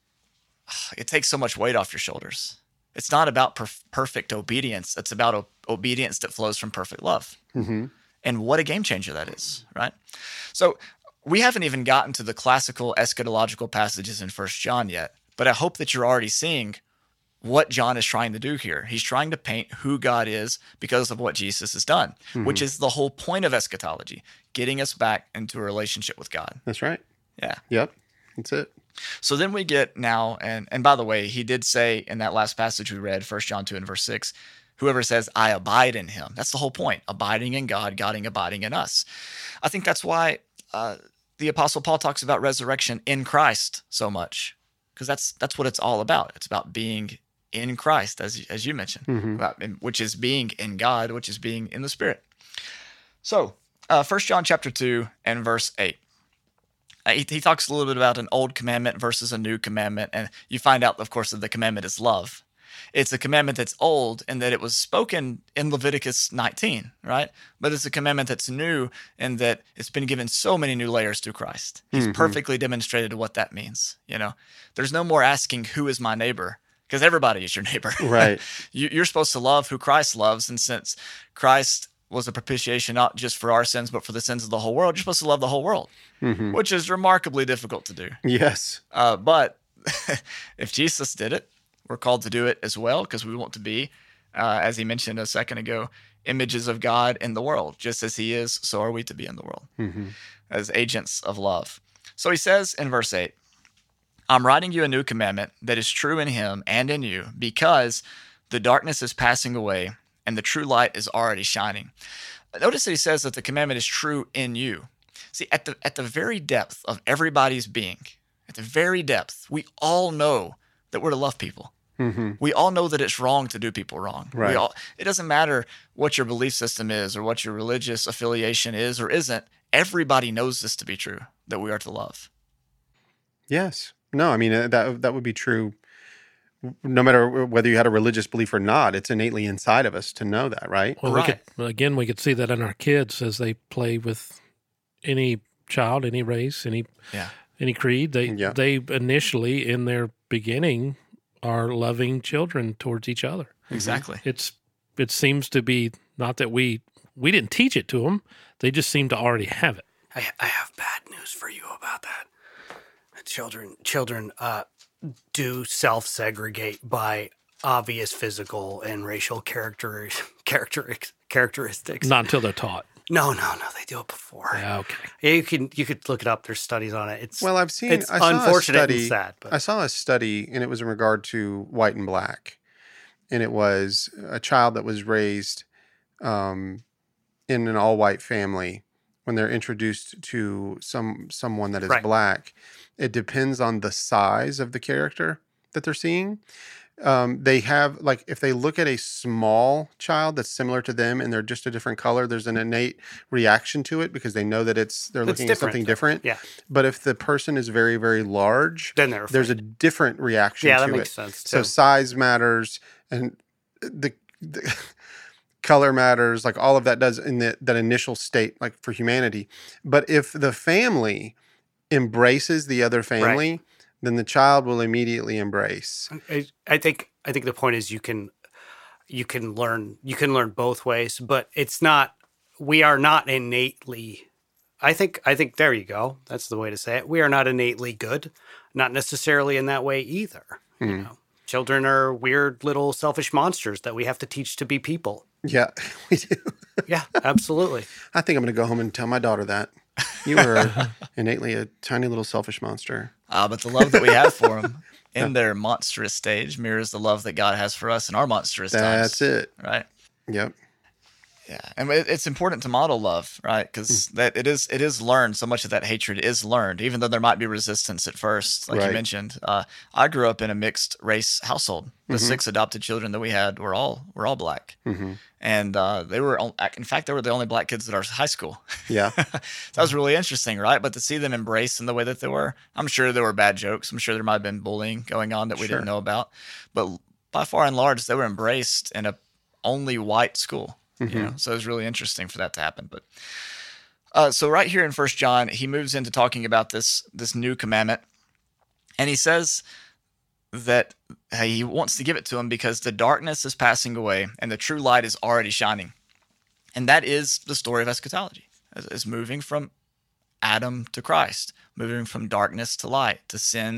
it takes so much weight off your shoulders. It's not about perf- perfect obedience. It's about o- obedience that flows from perfect love. Mm-hmm. And what a game changer that is, right? So we haven't even gotten to the classical eschatological passages in First John yet, but I hope that you're already seeing what John is trying to do here. He's trying to paint who God is because of what Jesus has done, mm-hmm. which is the whole point of eschatology, getting us back into a relationship with God. That's right. Yeah. Yep. That's it. So then we get now, and and by the way, he did say in that last passage we read, First John two and verse six, whoever says, I abide in him. That's the whole point, abiding in God, God abiding in us. I think that's why uh, the Apostle Paul talks about resurrection in Christ so much, because that's that's what it's all about. It's about being in Christ, as, as you mentioned, mm-hmm. about, which is being in God, which is being in the Spirit. So uh, First John chapter two and verse eight. Uh, he, he talks a little bit about an old commandment versus a new commandment, and you find out, of course, that the commandment is love. It's a commandment that's old in that it was spoken in Leviticus nineteen, right? But it's a commandment that's new in that it's been given so many new layers through Christ. He's mm-hmm. perfectly demonstrated what that means. You know, there's no more asking, who is my neighbor? Because everybody is your neighbor. Right. you, you're supposed to love who Christ loves, and since Christ was a propitiation not just for our sins, but for the sins of the whole world. You're supposed to love the whole world, Mhm. which is remarkably difficult to do. Yes. Uh, but if Jesus did it, we're called to do it as well, because we want to be, uh, as he mentioned a second ago, images of God in the world. Just as he is, so are we to be in the world, Mhm. as agents of love. So he says in verse eight, I'm writing you a new commandment that is true in him and in you, because the darkness is passing away and the true light is already shining. Notice that he says that the commandment is true in you. See, at the at the very depth of everybody's being, at the very depth, we all know that we're to love people. Mhm. We all know that it's wrong to do people wrong. Right. We all, it doesn't matter what your belief system is or what your religious affiliation is or isn't. Everybody knows this to be true, that we are to love. Yes. No, I mean, uh, that that would be true no matter whether you had a religious belief or not. It's innately inside of us to know that, right? Well, Right. we could, again, we could see that in our kids as they play with any child, any race, any Yeah. any creed. They Yeah. they initially in their beginning are loving children towards each other. Exactly. It's it seems to be not that we we didn't teach it to them; they just seem to already have it. I, I have bad news for you about that. Children, children uh, do self-segregate by obvious physical and racial character, character characteristics. Not until they're taught. No, no, no. They do it before. Yeah, okay. Yeah, you can you could look it up. There's studies on it. It's Well, I've seen. it's I saw unfortunate a study, and sad, but I saw a study, and it was in regard to white and black, and it was a child that was raised um, in an all-white family. When they're introduced to some someone that is Right. black, it depends on the size of the character that they're seeing. Um, they have, like, if they look at a small child that's similar to them and they're just a different color, there's an innate reaction to it because they know that it's they're It's looking at something different. different. Yeah. But if the person is very, very large, then they're there's a different reaction yeah, to that makes it. sense So too. size matters, and the, the color matters, like all of that does in the, that initial state, like for humanity. But if the family embraces the other family, then the child will immediately embrace. I, I think I think the point is you can you can learn you can learn both ways, but it's not we are not innately. I think I think there you go. That's the way to say it. We are not innately good, not necessarily in that way either. You Mm. know, children are weird little selfish monsters that we have to teach to be people. Yeah, we do. Yeah, absolutely. I think I'm going to go home and tell my daughter that. You are innately a tiny little selfish monster. Uh, but the love that we have for them in their monstrous stage mirrors the love that God has for us in our monstrous That's times. it. Right? Yep. Yeah, and it- it's important to model love, right? Because that it is it is learned. So much of that hatred is learned, even though there might be resistance at first, like Right. you mentioned. Uh, I grew up in a mixed race household. The Mhm. six adopted children that we had were all were all black, hmm and uh, they were on- in fact they were the only black kids at our high school. Yeah. That was really interesting, right? But to see them embraced in the way that they were, I'm sure there were bad jokes. I'm sure there might have been bullying going on that we Sure. didn't know about. But by far and large, they were embraced in a only white school. You know, so it was really interesting for that to happen. But uh, so right here in First John, he moves into talking about this this new commandment, and he says that uh, he wants to give it to him because the darkness is passing away and the true light is already shining, and that is the story of eschatology. Is, is moving from Adam to Christ, moving from darkness to light, to sin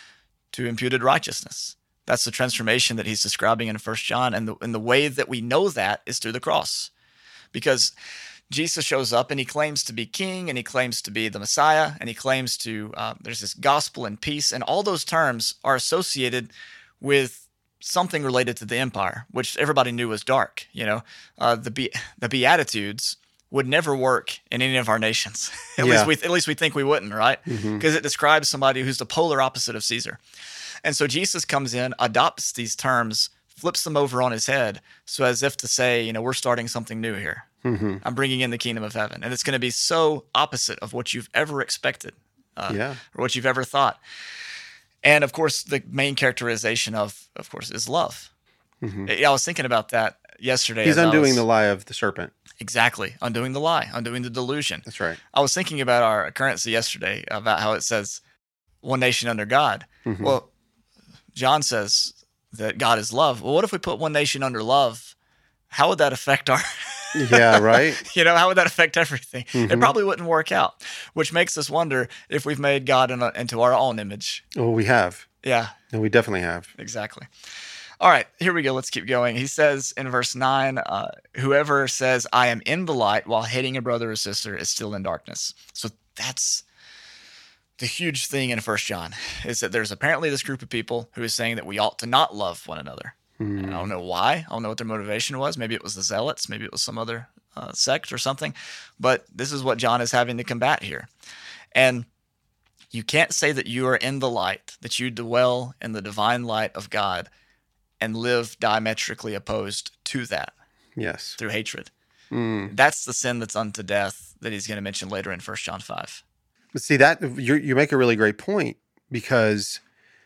to imputed righteousness. That's the transformation that he's describing in First John, and the and the way that we know that is through the cross, because Jesus shows up and he claims to be king, and he claims to be the Messiah, and he claims to uh, there's this gospel and peace, and all those terms are associated with something related to the empire, which everybody knew was dark. You know, uh, the Be- the Beatitudes would never work in any of our nations. at Yeah. least we at least we think we wouldn't, right? Mhm. Because it describes somebody who's the polar opposite of Caesar. And so Jesus comes in, adopts these terms, flips them over on his head, so as if to say, you know, we're starting something new here. hmm I'm bringing in the kingdom of heaven. And it's going to be so opposite of what you've ever expected uh, Yeah. or what you've ever thought. And of course, the main characterization of, of course, is love. hmm I I was thinking about that yesterday. He's as I undoing was- the lie of the serpent. Exactly. Undoing the lie, undoing the delusion. That's right. I was thinking about our currency yesterday, about how it says one nation under God. Mhm. Well, John says that God is love. Well, what if we put one nation under love? How would that affect our Yeah, right. You know, how would that affect everything? It Mhm. probably wouldn't work out, which makes us wonder if we've made God in a, into our own image. Well, we have. Yeah, No, we definitely have. exactly. All right, here we go. Let's keep going. He says in verse nine, uh, whoever says, I am in the light while hating a brother or sister is still in darkness. So that's the huge thing in First John, is that there's apparently this group of people who is saying that we ought to not love one another. And I don't know why. I don't know what their motivation was. Maybe it was the Zealots. Maybe it was some other uh, sect or something. But this is what John is having to combat here. And you can't say that you are in the light, that you dwell in the divine light of God, and live diametrically opposed to that Yes. through hatred. Mm. That's the sin that's unto death that he's going to mention later in First John five. But see, that you you make a really great point, because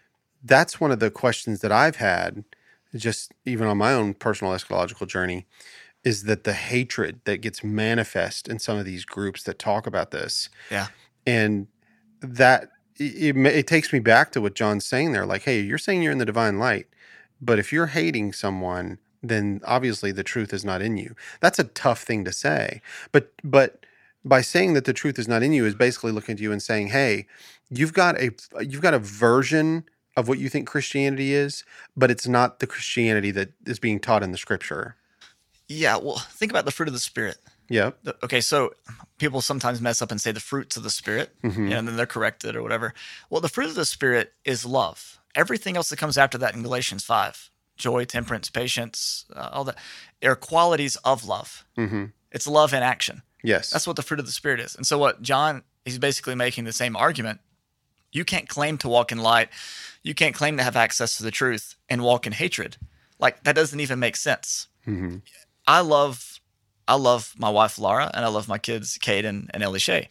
that's one of the questions that I've had, just even on my own personal eschatological journey, is that the hatred that gets manifest in some of these groups that talk about this. Yeah. And that it, it, it takes me back to what John's saying there. Like, hey, you're saying you're in the divine light, but if you're hating someone, then obviously the truth is not in you. That's a tough thing to say. But but by saying that the truth is not in you is basically looking at you and saying, hey, you've got a you've got a version of what you think Christianity is, but it's not the Christianity that is being taught in the scripture. Yeah, well, think about the fruit of the Spirit. Yep. The- Okay, so people sometimes mess up and say the fruits of the Spirit, Mhm. you know, and then they're corrected or whatever. Well, the fruit of the Spirit is love. Everything else that comes after that in Galatians five, joy, temperance, patience, uh, all that, are qualities of love. Mm-hmm. It's love in action. Yes. That's what the fruit of the Spirit is. And so what John, he's basically making the same argument. You can't claim to walk in light. You can't claim to have access to the truth and walk in hatred. Like, that doesn't even make sense. Mm-hmm. I love I love my wife, Laura, and I love my kids, Cade and, and Ellie Shay.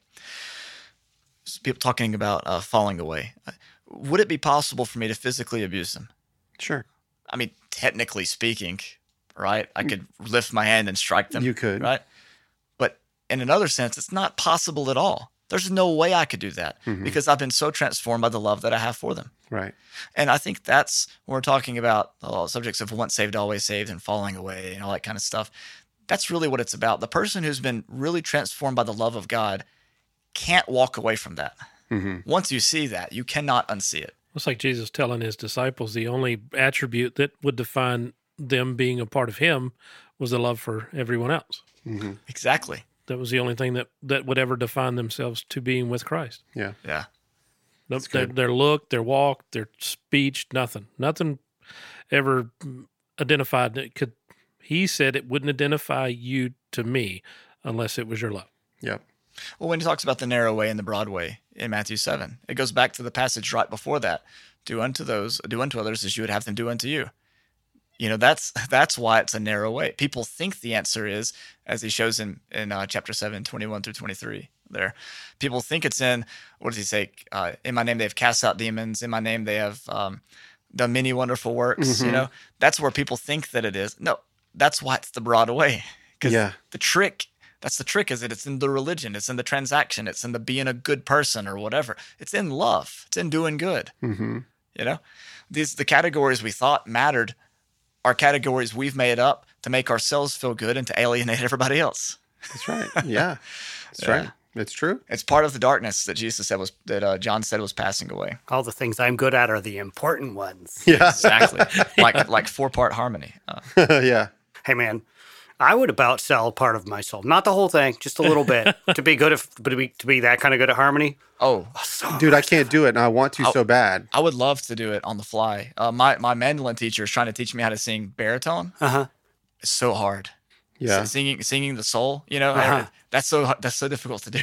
So people talking about uh, falling away. Would it be possible for me to physically abuse them? Sure. I mean, technically speaking, right? I could lift my hand and strike them. You could. Right? But in another sense, it's not possible at all. There's no way I could do that Mhm. because I've been so transformed by the love that I have for them. Right. And I think that's when we're talking about uh, subjects of once saved, always saved and falling away and all that kind of stuff. That's really what it's about. The person who's been really transformed by the love of God can't walk away from that. Mm-hmm. Once you see that, you cannot unsee it. It's like Jesus telling his disciples the only attribute that would define them being a part of him was the love for everyone else. Mm-hmm. Exactly. That was the only thing that, that would ever define themselves to being with Christ. Yeah. Yeah. No, That's their, good. their look, their walk, their speech, nothing. Nothing ever identified that could. He said it wouldn't identify you to me unless it was your love. Yep. Well, when he talks about the narrow way and the broad way in Matthew seven, it goes back to the passage right before that. Do unto those, do unto others as you would have them do unto you. You know, that's that's why it's a narrow way. People think the answer is, as he shows in, in uh, chapter seven, twenty-one through twenty-three there. People think it's in, what does he say? Uh, in my name, they've cast out demons. In my name, they have um, done many wonderful works. Mhm. You know, that's where people think that it is. No, that's why it's the broad way. Because Yeah. the trick, that's the trick, is that it's in the religion, it's in the transaction, it's in the being a good person or whatever. It's in love. It's in doing good. Mm-hmm. You know, these the categories we thought mattered are categories we've made up to make ourselves feel good and to alienate everybody else. That's right. Yeah. That's Yeah. right. It's true. It's part of the darkness that Jesus said was that uh, John said was passing away. All the things I'm good at are the important ones. Yeah. Exactly, like like four part harmony. Uh, Yeah. Hey, man, I would about sell part of my soul, not the whole thing, just a little bit, to be good at, to be to be that kind of good at harmony. oh, So Dude, I can't do it, and I want to I'll- so bad. I would love to do it on the fly. Uh, my my mandolin teacher is trying to teach me how to sing baritone. Uh huh. It's so hard. Yeah. S- singing singing the soul. You know, Uh-huh. that's so that's so difficult to do.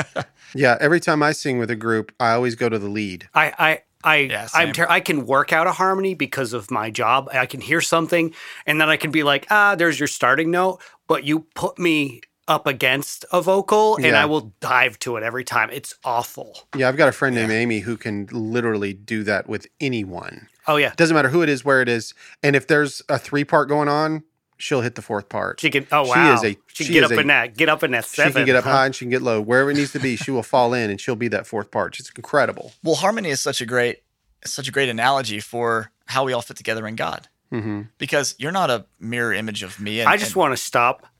Yeah. Every time I sing with a group, I always go to the lead. I I I Yeah, same. I'm ter- I can work out a harmony because of my job. I can hear something, and then I can be like, ah, there's your starting note, but you put me up against a vocal, and Yeah. I will dive to it every time. It's awful. Yeah. I've got a friend named Amy who can literally do that with anyone. Oh yeah, Doesn't matter who it is, where it is. And if there's a three part going on, she'll hit the fourth part. she can. Oh She wow, is a- she, she can get is up a- in that. Get up in that seven. She can get up huh? high and she can get low. Wherever it needs to be, she will fall in and she'll be that fourth part. It's incredible. Well, harmony is such a great such a great analogy for how we all fit together in God. Mm-hmm. Because you're not a mirror image of me. And, I just and- want to stop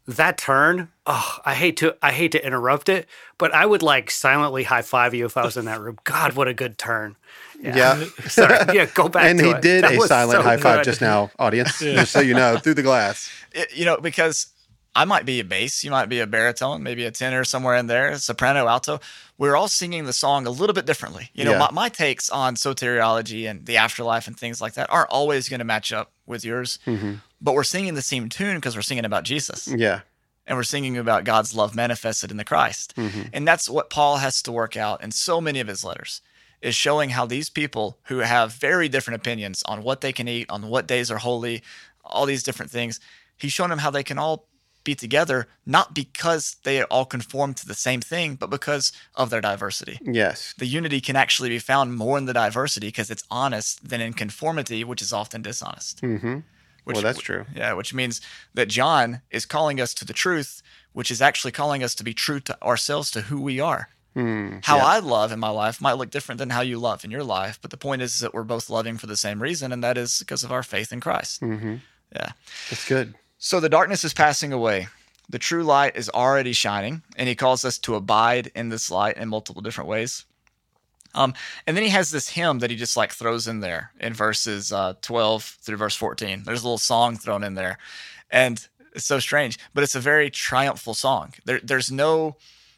that turn, oh, I hate to I hate to interrupt it, but I would like silently high five you if I was in that room. God, what a good turn. Yeah. yeah. Sorry. Yeah, go back and to he it. did That a was silent so high five good. just now, audience, just so you know, through the glass. It- you know, because I might be a bass, you might be a baritone, maybe a tenor somewhere in there, soprano, alto. We're all singing the song a little bit differently. You know, Yeah. my, my takes on soteriology and the afterlife and things like that aren't always going to match up with yours, Mm-hmm. but we're singing the same tune because we're singing about Jesus. Yeah. And we're singing about God's love manifested in the Christ. Mm-hmm. And that's what Paul has to work out in so many of his letters, is showing how these people who have very different opinions on what they can eat, on what days are holy, all these different things, he's showing them how they can all be together, not because they all conform to the same thing, but because of their diversity. Yes. The unity can actually be found more in the diversity because it's honest than in conformity, which is often dishonest. Mm-hmm. Which, Well, that's true. Yeah, which means that John is calling us to the truth, which is actually calling us to be true to ourselves, to who we are. Mm, How yeah. I love in my life might look different than how you love in your life, but the point is that we're both loving for the same reason, and that is because of our faith in Christ. Mm-hmm. Yeah. That's good. So the darkness is passing away. The true light is already shining, and he calls us to abide in this light in multiple different ways. Um, and then he has this hymn that he just like throws in there in verses uh, twelve through verse fourteen. There's a little song thrown in there, and it's so strange, but it's a very triumphal song. There, there's no,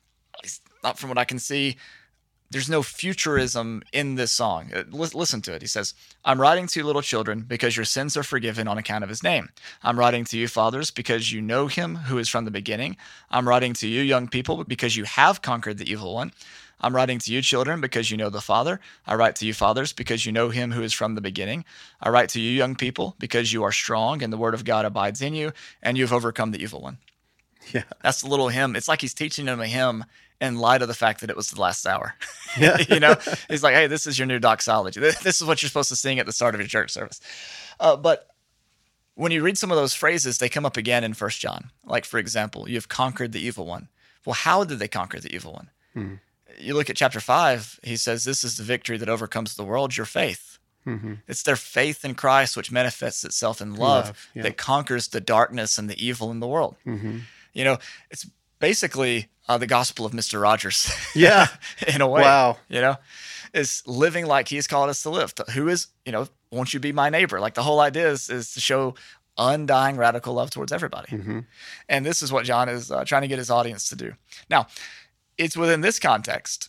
not from what I can see, there's no futurism in this song. Uh, lis- Listen to it. He says, I'm writing to you, little children, because your sins are forgiven on account of his name. I'm writing to you, fathers, because you know him who is from the beginning. I'm writing to you, young people, because you have conquered the evil one. I'm writing to you, children, because you know the Father. I write to you, fathers, because you know him who is from the beginning. I write to you, young people, because you are strong and the word of God abides in you, and you've overcome the evil one. Yeah. That's the little hymn. It's like he's teaching them a hymn in light of the fact that it was the last hour. Yeah. You know, he's like, hey, this is your new doxology. This this is what you're supposed to sing at the start of your church service. Uh, but when you read some of those phrases, they come up again in First John. Like, for example, you have conquered the evil one. Well, how did they conquer the evil one? Hmm. You look at chapter five, he says, this is the victory that overcomes the world, your faith. Mm-hmm. It's their faith in Christ, which manifests itself in love, Love, yeah. that conquers the darkness and the evil in the world. Mm-hmm. You know, it's basically uh, the gospel of Mister Rogers. Yeah. In a way. Wow. You know, is living like he's called us to live. Who is, you know, won't you be my neighbor? Like the whole idea is, is to show undying radical love towards everybody. Mm-hmm. And this is what John is uh, trying to get his audience to do. Now, it's within this context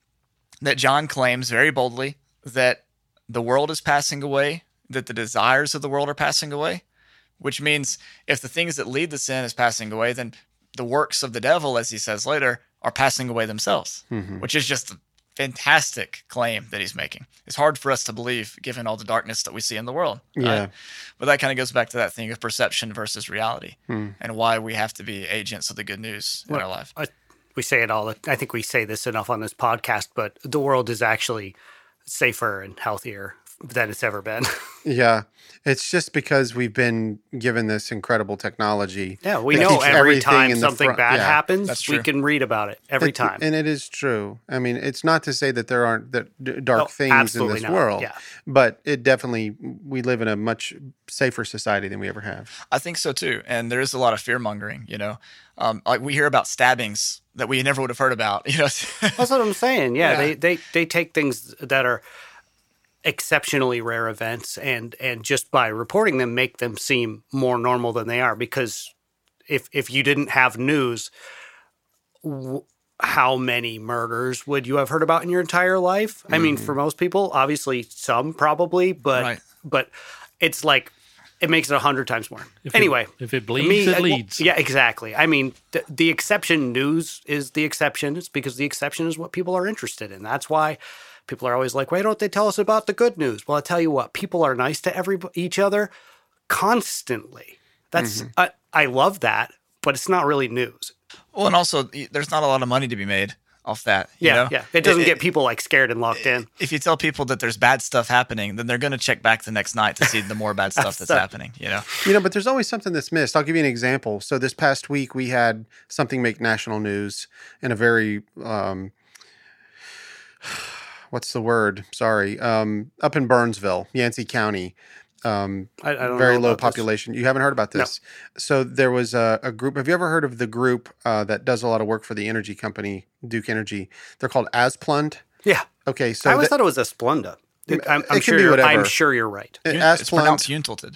that John claims very boldly that the world is passing away, that the desires of the world are passing away, which means if the things that lead to sin is passing away, then the works of the devil, as he says later, are passing away themselves, Mm-hmm. which is just a fantastic claim that he's making. It's hard for us to believe given all the darkness that we see in the world. Right? Yeah. But that kind of goes back to that thing of perception versus reality Hmm. and why we have to be agents of the good news in Well, our life. I, we say it all. the- I think we say this enough on this podcast, but the world is actually safer and healthier than it's ever been. Yeah. It's just because we've been given this incredible technology. Yeah, we that know keeps every everything time in the something front- bad yeah. happens, That's we true. can read about it every It- time. And it is true. I mean, it's not to say that there aren't that d- dark No, things in absolutely this not. world, Yeah. but it definitely, we live in a much safer society than we ever have. I think so too. And there is a lot of fear mongering, you know. Um, like we hear about stabbings that we never would have heard about, you know. That's what I'm saying. Yeah, Yeah. They, they they take things that are exceptionally rare events and and just by reporting them make them seem more normal than they are, because if if you didn't have news, w- how many murders would you have heard about in your entire life? I mean, for most people, obviously some probably, but Right. but it's like it makes it a hundred times more. If it- anyway, if it for bleeds, me, it uh, well, leads. yeah, exactly. I mean, the, the exception news is the exception. It's because the exception is what people are interested in. That's why people are always like, why don't they tell us about the good news? Well, I tell you what, people are nice to every each other constantly. That's I, I love that, but it's not really news. Well, and also, y- there's not a lot of money to be made off that. you Yeah, know? yeah. It doesn't It- get people like scared and locked in. If you tell people that there's bad stuff happening, then they're going to check back the next night to see the more bad stuff that's So- happening, you know? You know, but there's always something that's missed. I'll give you an example. So this past week, we had something make national news in a very, um, what's the word? Sorry. Um, up in Burnsville, Yancey County. um, I, I don't very know low about this. population. You haven't heard about this? So there was a, a group. Have you ever heard of the group uh, that does a lot of work for the energy company, Duke Energy? They're called Asplund. Yeah. Okay, so I always that- thought it was a Splenda. It- I'm, I'm it sure can be you're, whatever. I'm sure you're right. Uh, It's Asplund, pronounced Untilted.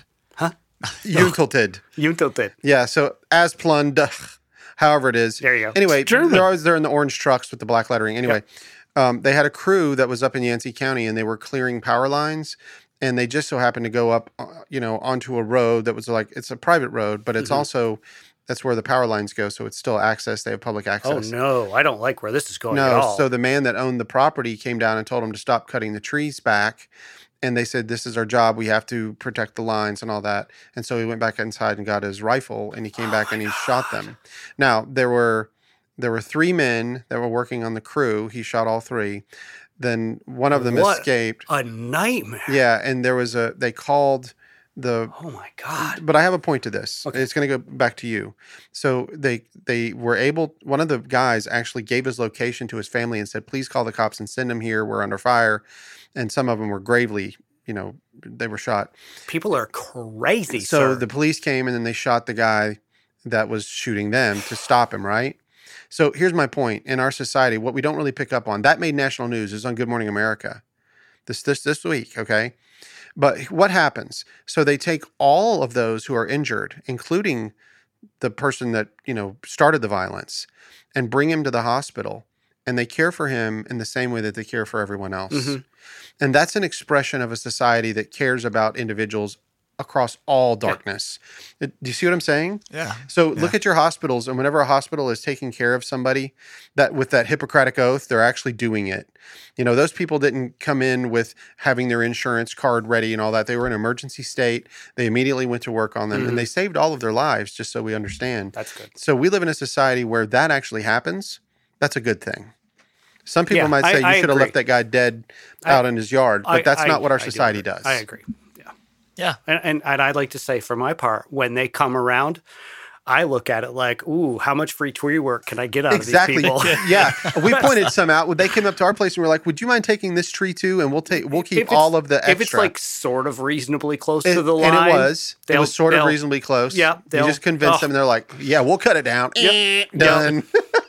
Untilted. Untilted. Yeah, so Asplund, however it is. There you go. Anyway, It's German. they're always there in the orange trucks with the black lettering. Anyway, um, they had a crew that was up in Yancey County, and they were clearing power lines, and they just so happened to go up, uh, you know, onto a road that was like, it's a private road, but it's Mhm. also, that's where the power lines go, so it's still access. They have public Oh, access. no. I don't like where this is going at No, all. so the man that owned the property came down and told him to stop cutting the trees back. And they said, this is our job. We have to protect the lines and all that. And so he went back inside and got his rifle, and he came Oh back my and he God. shot them. Now, there were there were three men that were working on the crew. He shot all three. Then one of them What? escaped. A nightmare. Yeah, and there was a, they called the, Oh, my God. but I have a point to this. Okay. It's going to go back to you. So they they were able. One of the guys actually gave his location to his family and said, "Please call the cops and send them here. We're under fire." And some of them were gravely, you know, they were shot. People are crazy, So sir. the police came and then they shot the guy that was shooting them to stop him. Right. So here's my point. In our society, what we don't really pick up on, that made national news. It was on Good Morning America this this this week. Okay. But what happens? So they take all of those who are injured, including the person that, you know, started the violence, and bring him to the hospital, and they care for him in the same way that they care for everyone else. Mhm. And that's an expression of a society that cares about individuals across all darkness. It- do you see what I'm saying? Yeah. So look at your hospitals, and whenever a hospital is taking care of somebody that with that Hippocratic oath, they're actually doing it. You know, those people didn't come in with having their insurance card ready and all that. They were in an emergency state. They immediately went to work on them, Mhm. and they saved all of their lives, just so we understand. That's good. So we live in a society where that actually happens. That's a good thing. Some people Yeah, might I- say you I should have agree. left that guy dead I- out in his yard, but I- that's I- not what our I do society agree. does. I agree. Yeah. Yeah. And, and and I'd like to say, for my part, when they come around, I look at it like, ooh, how much free tree work can I get out Exactly. of these people? Yeah, we pointed some out. They came up to our place and we were like, "Would you mind taking this tree too?" And we'll take, we'll If keep it's- all of the extra. If it's like sort of reasonably close It- to the and line, it was, it they'll- was sort of they'll- reasonably close. Yeah, you they'll- just convinced oh. them. They're like, "Yeah, we'll cut it down." Yep. Done.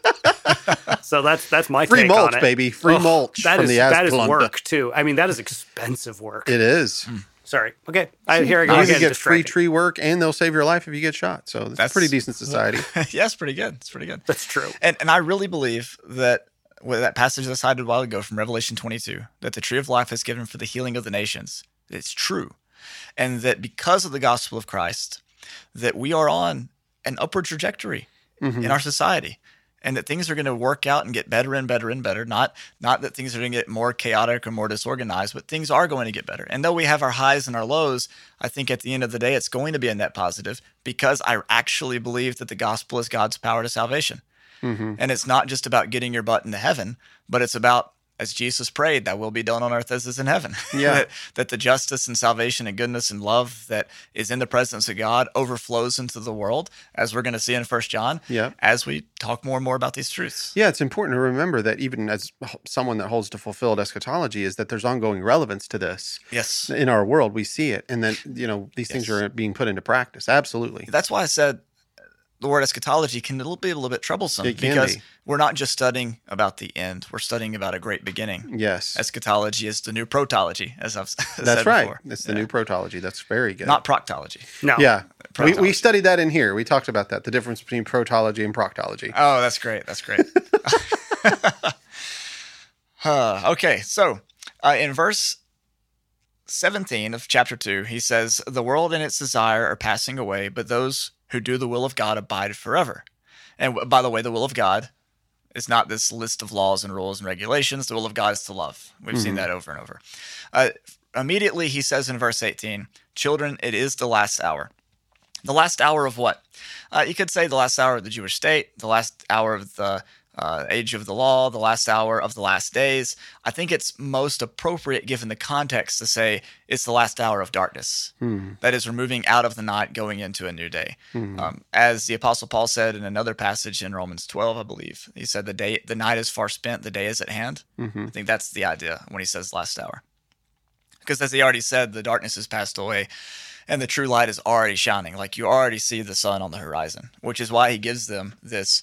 So that's that's my Free take mulch, on it. baby. Free Oh, mulch that from is the that is Asplund. work too. I mean, that is expensive work. It is. Sorry. Okay. I, here I go You again. can get free distracting. tree work, and they'll save your life if you get shot. So it's a That's- pretty decent society. Yeah, it's pretty good. It's pretty good. That's true. And and I really believe that with that passage that I cited a while ago from Revelation twenty-two, that the tree of life is given for the healing of the nations. It's true. And that because of the gospel of Christ, that we are on an upward trajectory Mhm. in our society. And that things are going to work out and get better and better and better. Not not that things are going to get more chaotic or more disorganized, but things are going to get better. And though we have our highs and our lows, I think at the end of the day, it's going to be a net positive because I actually believe that the gospel is God's power to salvation. Mhm. And it's not just about getting your butt into heaven, but it's about, as Jesus prayed, that will be done on earth as is in heaven. Yeah. that, that the justice and salvation and goodness and love that is in the presence of God overflows into the world, as we're going to see in First John, Yeah. as we talk more and more about these truths. Yeah, it's important to remember that even as someone that holds to fulfilled eschatology, is that there's ongoing relevance to this. Yes. In our world, we see it, and then you know these things Yes. are being put into practice. Absolutely. That's why I said the word eschatology can be a little bit troublesome It can because be. we're not just studying about the end, we're studying about a great beginning. Yes, Eschatology is the new protology, as I've said that's right. before. It's the Yeah. new protology. That's very good. Not proctology. No. Yeah, we, we Proctology. studied that in here. We talked about that, the difference between protology and proctology. Oh, that's great. That's great. uh, okay, so uh, in verse seventeen of chapter two, he says, "The world and its desire are passing away, but those who do the will of God abide forever." And w- by the way, the will of God is not this list of laws and rules and regulations. The will of God is to love. We've seen Mhm. that over and over. Uh, immediately, he says in verse eighteen, "Children, it is the last hour." The last hour of what? Uh, you could say the last hour of the Jewish state, the last hour of the uh, age of the law, the last hour of the last days. I think it's most appropriate, given the context, to say it's the last hour of darkness. Hmm. That is, we're moving out of the night, going into a new day. Mhm. Um, as the Apostle Paul said in another passage in Romans twelve, I believe, he said, "The day, the night is far spent, the day is at hand." Mhm. I think that's the idea when he says last hour. Because as he already said, the darkness has passed away and the true light is already shining. Like you already see the sun on the horizon, which is why he gives them this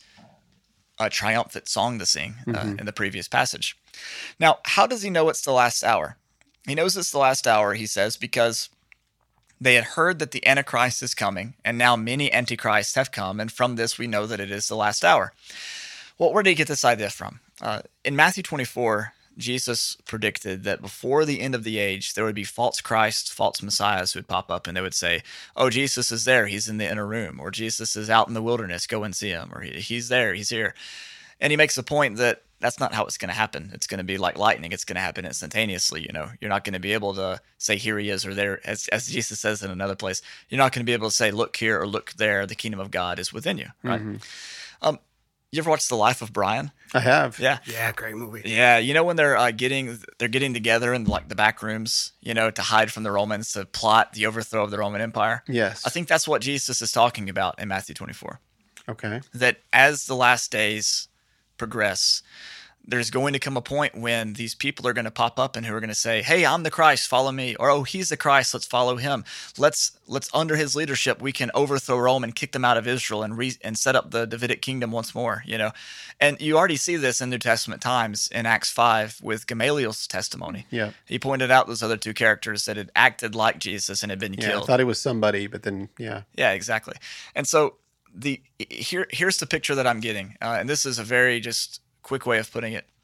uh, triumphant song to sing uh, Mhm. in the previous passage. Now, how does he know it's the last hour? He knows it's the last hour, he says, because they had heard that the Antichrist is coming, and now many Antichrists have come, and from this we know that it is the last hour. Well, where did he get this idea from? Uh, in Matthew twenty-four, Jesus predicted that before the end of the age, there would be false Christs, false messiahs who would pop up, and they would say, oh, Jesus is there, he's in the inner room, or Jesus is out in the wilderness, go and see him, or he, he's there, he's here. And he makes the point that that's not how it's going to happen. It's going to be like lightning. It's going to happen instantaneously. You know, you're not going to be able to say, here he is or there, as, as Jesus says in another place. You're not going to be able to say, look here or look there. The kingdom of God is within you, right? Mhm. Um, you ever watched The Life of Brian? I have. Yeah. Yeah, great movie. Yeah, you know when they're uh, getting they're getting together in like the back rooms, you know, to hide from the Romans, to plot the overthrow of the Roman Empire? Yes. I think that's what Jesus is talking about in Matthew twenty-four. Okay. That as the last days progress, there's going to come a point when these people are going to pop up and who are going to say, hey, I'm the Christ, follow me. Or, oh, he's the Christ, let's follow him. Let's, let's under his leadership, we can overthrow Rome and kick them out of Israel and re- and set up the Davidic kingdom once more, you know. And you already see this in New Testament times in Acts five with Gamaliel's testimony. Yeah. He pointed out those other two characters that had acted like Jesus and had been Yeah. killed. I thought it was somebody, but then, yeah. Yeah, exactly. And so the here here's the picture that I'm getting, uh, and this is a very just quick way of putting it.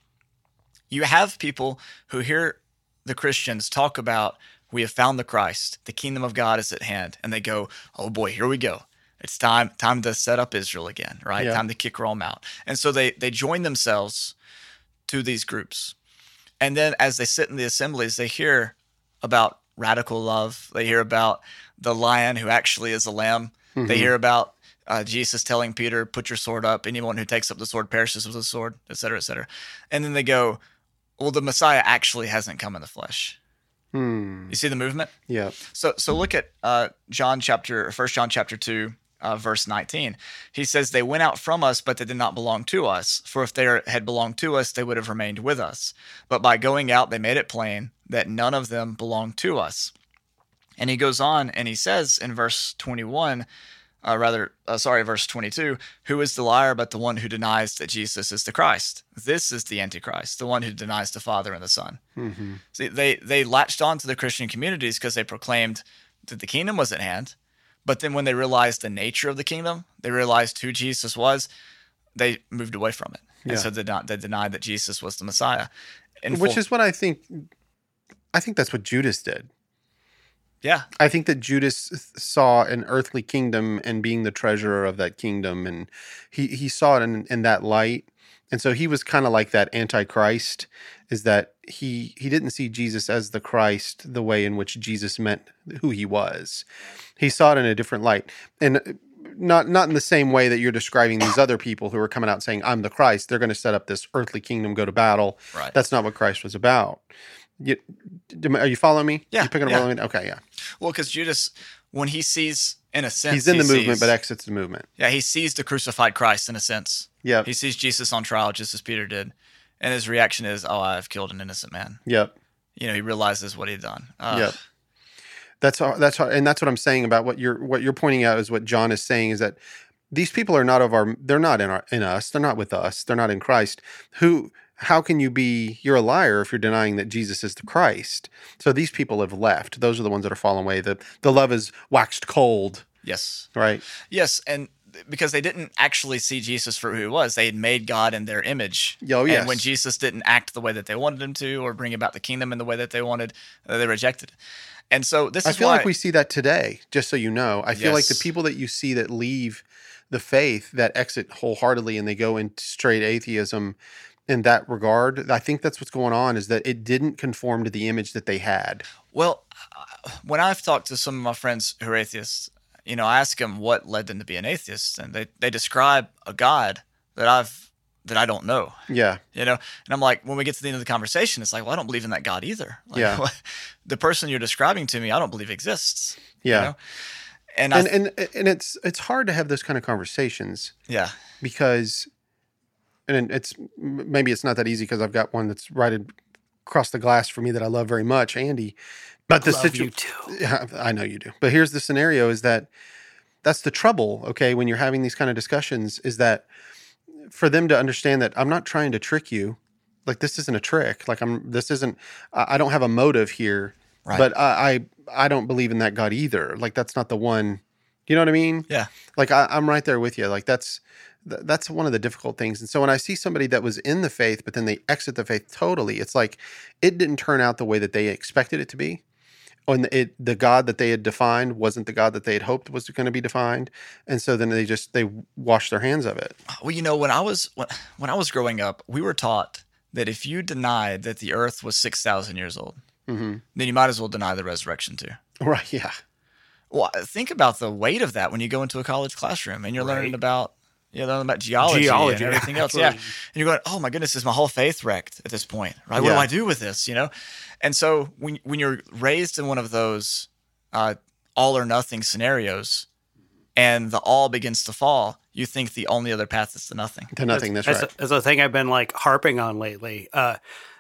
You have people who hear the Christians talk about, we have found the Christ, the kingdom of God is at hand, and they go, oh boy, here we go. It's time time to set up Israel again, right? Yeah. Time to kick Rome out. And so they they join themselves to these groups. And then as they sit in the assemblies, they hear about radical love. They hear about the lion who actually is a lamb. Mhm. They hear about uh, Jesus telling Peter, put your sword up. Anyone who takes up the sword perishes with the sword, et cetera, et cetera. And then they go, well, the Messiah actually hasn't come in the flesh. Hmm. You see the movement? Yeah. So so look at uh, John chapter, First John chapter two, uh, verse nineteen. He says, they went out from us, but they did not belong to us. For if they are- had belonged to us, they would have remained with us. But by going out, they made it plain that none of them belonged to us. And he goes on and he says in verse twenty-one, uh, rather, uh, sorry, verse twenty-two, who is the liar but the one who denies that Jesus is the Christ? This is the Antichrist, the one who denies the Father and the Son. Mm-hmm. See, they, they latched on to the Christian communities because they proclaimed that the kingdom was at hand. But then when they realized the nature of the kingdom, they realized who Jesus was, they moved away from it. Yeah. And so they, not, they denied that Jesus was the Messiah. And Which for- is what I think, I think that's what Judas did. yeah, I think that Judas saw an earthly kingdom and being the treasurer of that kingdom, and he, he saw it in, in that light. And so he was kind of like that Antichrist, is that he he didn't see Jesus as the Christ the way in which Jesus meant who he was. He saw it in a different light. And not not in the same way that you're describing these other people who are coming out saying, I'm the Christ. They're going to set up this earthly kingdom, go to battle. right. That's not what Christ was about. You, are you following me? Yeah, You picking up yeah. what I mean? Okay, yeah. Well, because Judas, when he sees, in a sense, He's in the he movement, sees- but exits the movement. yeah, he sees the crucified Christ in a sense. Yep. He sees Jesus on trial, just as Peter did, and his reaction is, "Oh, I've killed an innocent man." Yep. You know, he realizes what he'd done. Uh, Yep. That's how, that's how, and that's what I'm saying about what you're what you're pointing out is what John is saying is that these people are not of our they're not in our in us they're not with us they're not in Christ. Who how can you be you're a liar if you're denying that Jesus is the Christ? So these people have left. Those are the ones that are fallen away. The the love is waxed cold, Yes. right? Yes, and because they didn't actually see Jesus for who he was, they had made God in their image. Oh, yes. And when Jesus didn't act the way that they wanted him to, or bring about the kingdom in the way that they wanted, uh, they rejected it. And so this I is feel why like we see that today, just so you know. I feel like the Yes. people that you see that leave the faith, that exit wholeheartedly and they go into straight atheism in that regard, I think that's what's going on is that it didn't conform to the image that they had. Well, uh, when I've talked to some of my friends who are atheists, you know, I ask them what led them to be an atheist, and they, they describe a God that I've that I don't know. Yeah. You know, and I'm like, when we get to the end of the conversation, it's like, well, I don't believe in that God either. Like, Yeah. what- the person you're describing to me, I don't believe exists. you Yeah. know? And, I, And, and and it's it's hard to have those kind of conversations yeah, because and it's maybe it's not that easy because I've got one that's right across the glass for me that I love very much, Andy. But the Love situ- you too. Yeah, I know you do. But here's the scenario: is that that's the trouble. Okay, when you're having these kind of discussions, is that for them to understand that I'm not trying to trick you. Like this isn't a trick. Like I'm. This isn't. I I don't have a motive here. Right. But I, I I don't believe in that God either. Like that's not the one. You know what I mean? Yeah. Like I, I'm right there with you. Like that's th- that's one of the difficult things. And so when I see somebody that was in the faith, but then they exit the faith totally, it's like it didn't turn out the way that they expected it to be. When it the God that they had defined wasn't the God that they had hoped was going to be defined, and so then they just they washed their hands of it. Well, you know, when I was when, when I was growing up, we were taught that if you denied that the earth was six thousand years old, Mm-hmm. then you might as well deny the resurrection too. Right? Yeah. Well, think about the weight of that when you go into a college classroom and you're Right. learning about you know learning about geology, Geology, and everything else. absolutely. Yeah, and you're going, oh my goodness, is my whole faith wrecked at this point? Right? What Yeah. do I do with this? You know, and so when when you're raised in one of those uh, all or nothing scenarios, and the all begins to fall, you think the only other path is to nothing. To nothing. That's, That's, right. a, that's a thing I've been like harping on lately. Uh,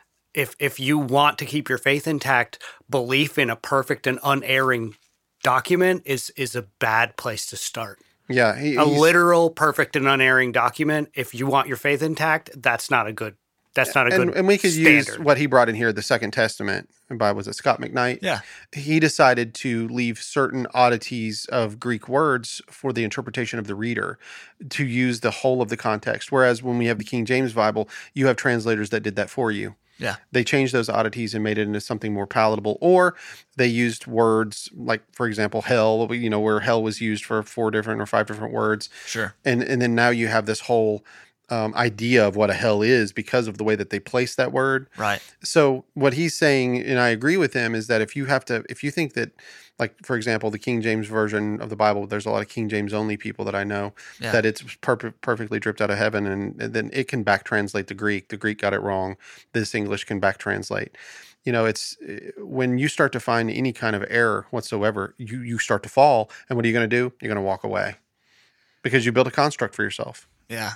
if if you want to keep your faith intact, belief in a perfect and unerring document is is a bad place to start. Yeah. He, A he's- literal, perfect, and unerring document. If you want your faith intact, that's not a good. That's not a and, good. and we could use standard. what he brought in here, the Second Testament, by was it Scott McKnight? Yeah. He decided to leave certain oddities of Greek words for the interpretation of the reader, to use the whole of the context. Whereas when we have the King James Bible, you have translators that did that for you. Yeah. They changed those oddities and made it into something more palatable, or they used words like, for example, hell. You know, where hell was used for four different or five different words, Sure. and and then now you have this whole um, idea of what a hell is because of the way that they place that word. Right. So what he's saying, and I agree with him, is that if you have to, if you think that, like, for example, the King James version of the Bible, there's a lot of King James only people that I know, Yeah. that it's per- perfectly dripped out of heaven, and, and then it can back translate the Greek. The Greek got it wrong. This English can back translate. You know, it's when you start to find any kind of error whatsoever, you you start to fall. And what are you going to do? You're going to walk away because you built a construct for yourself. Yeah.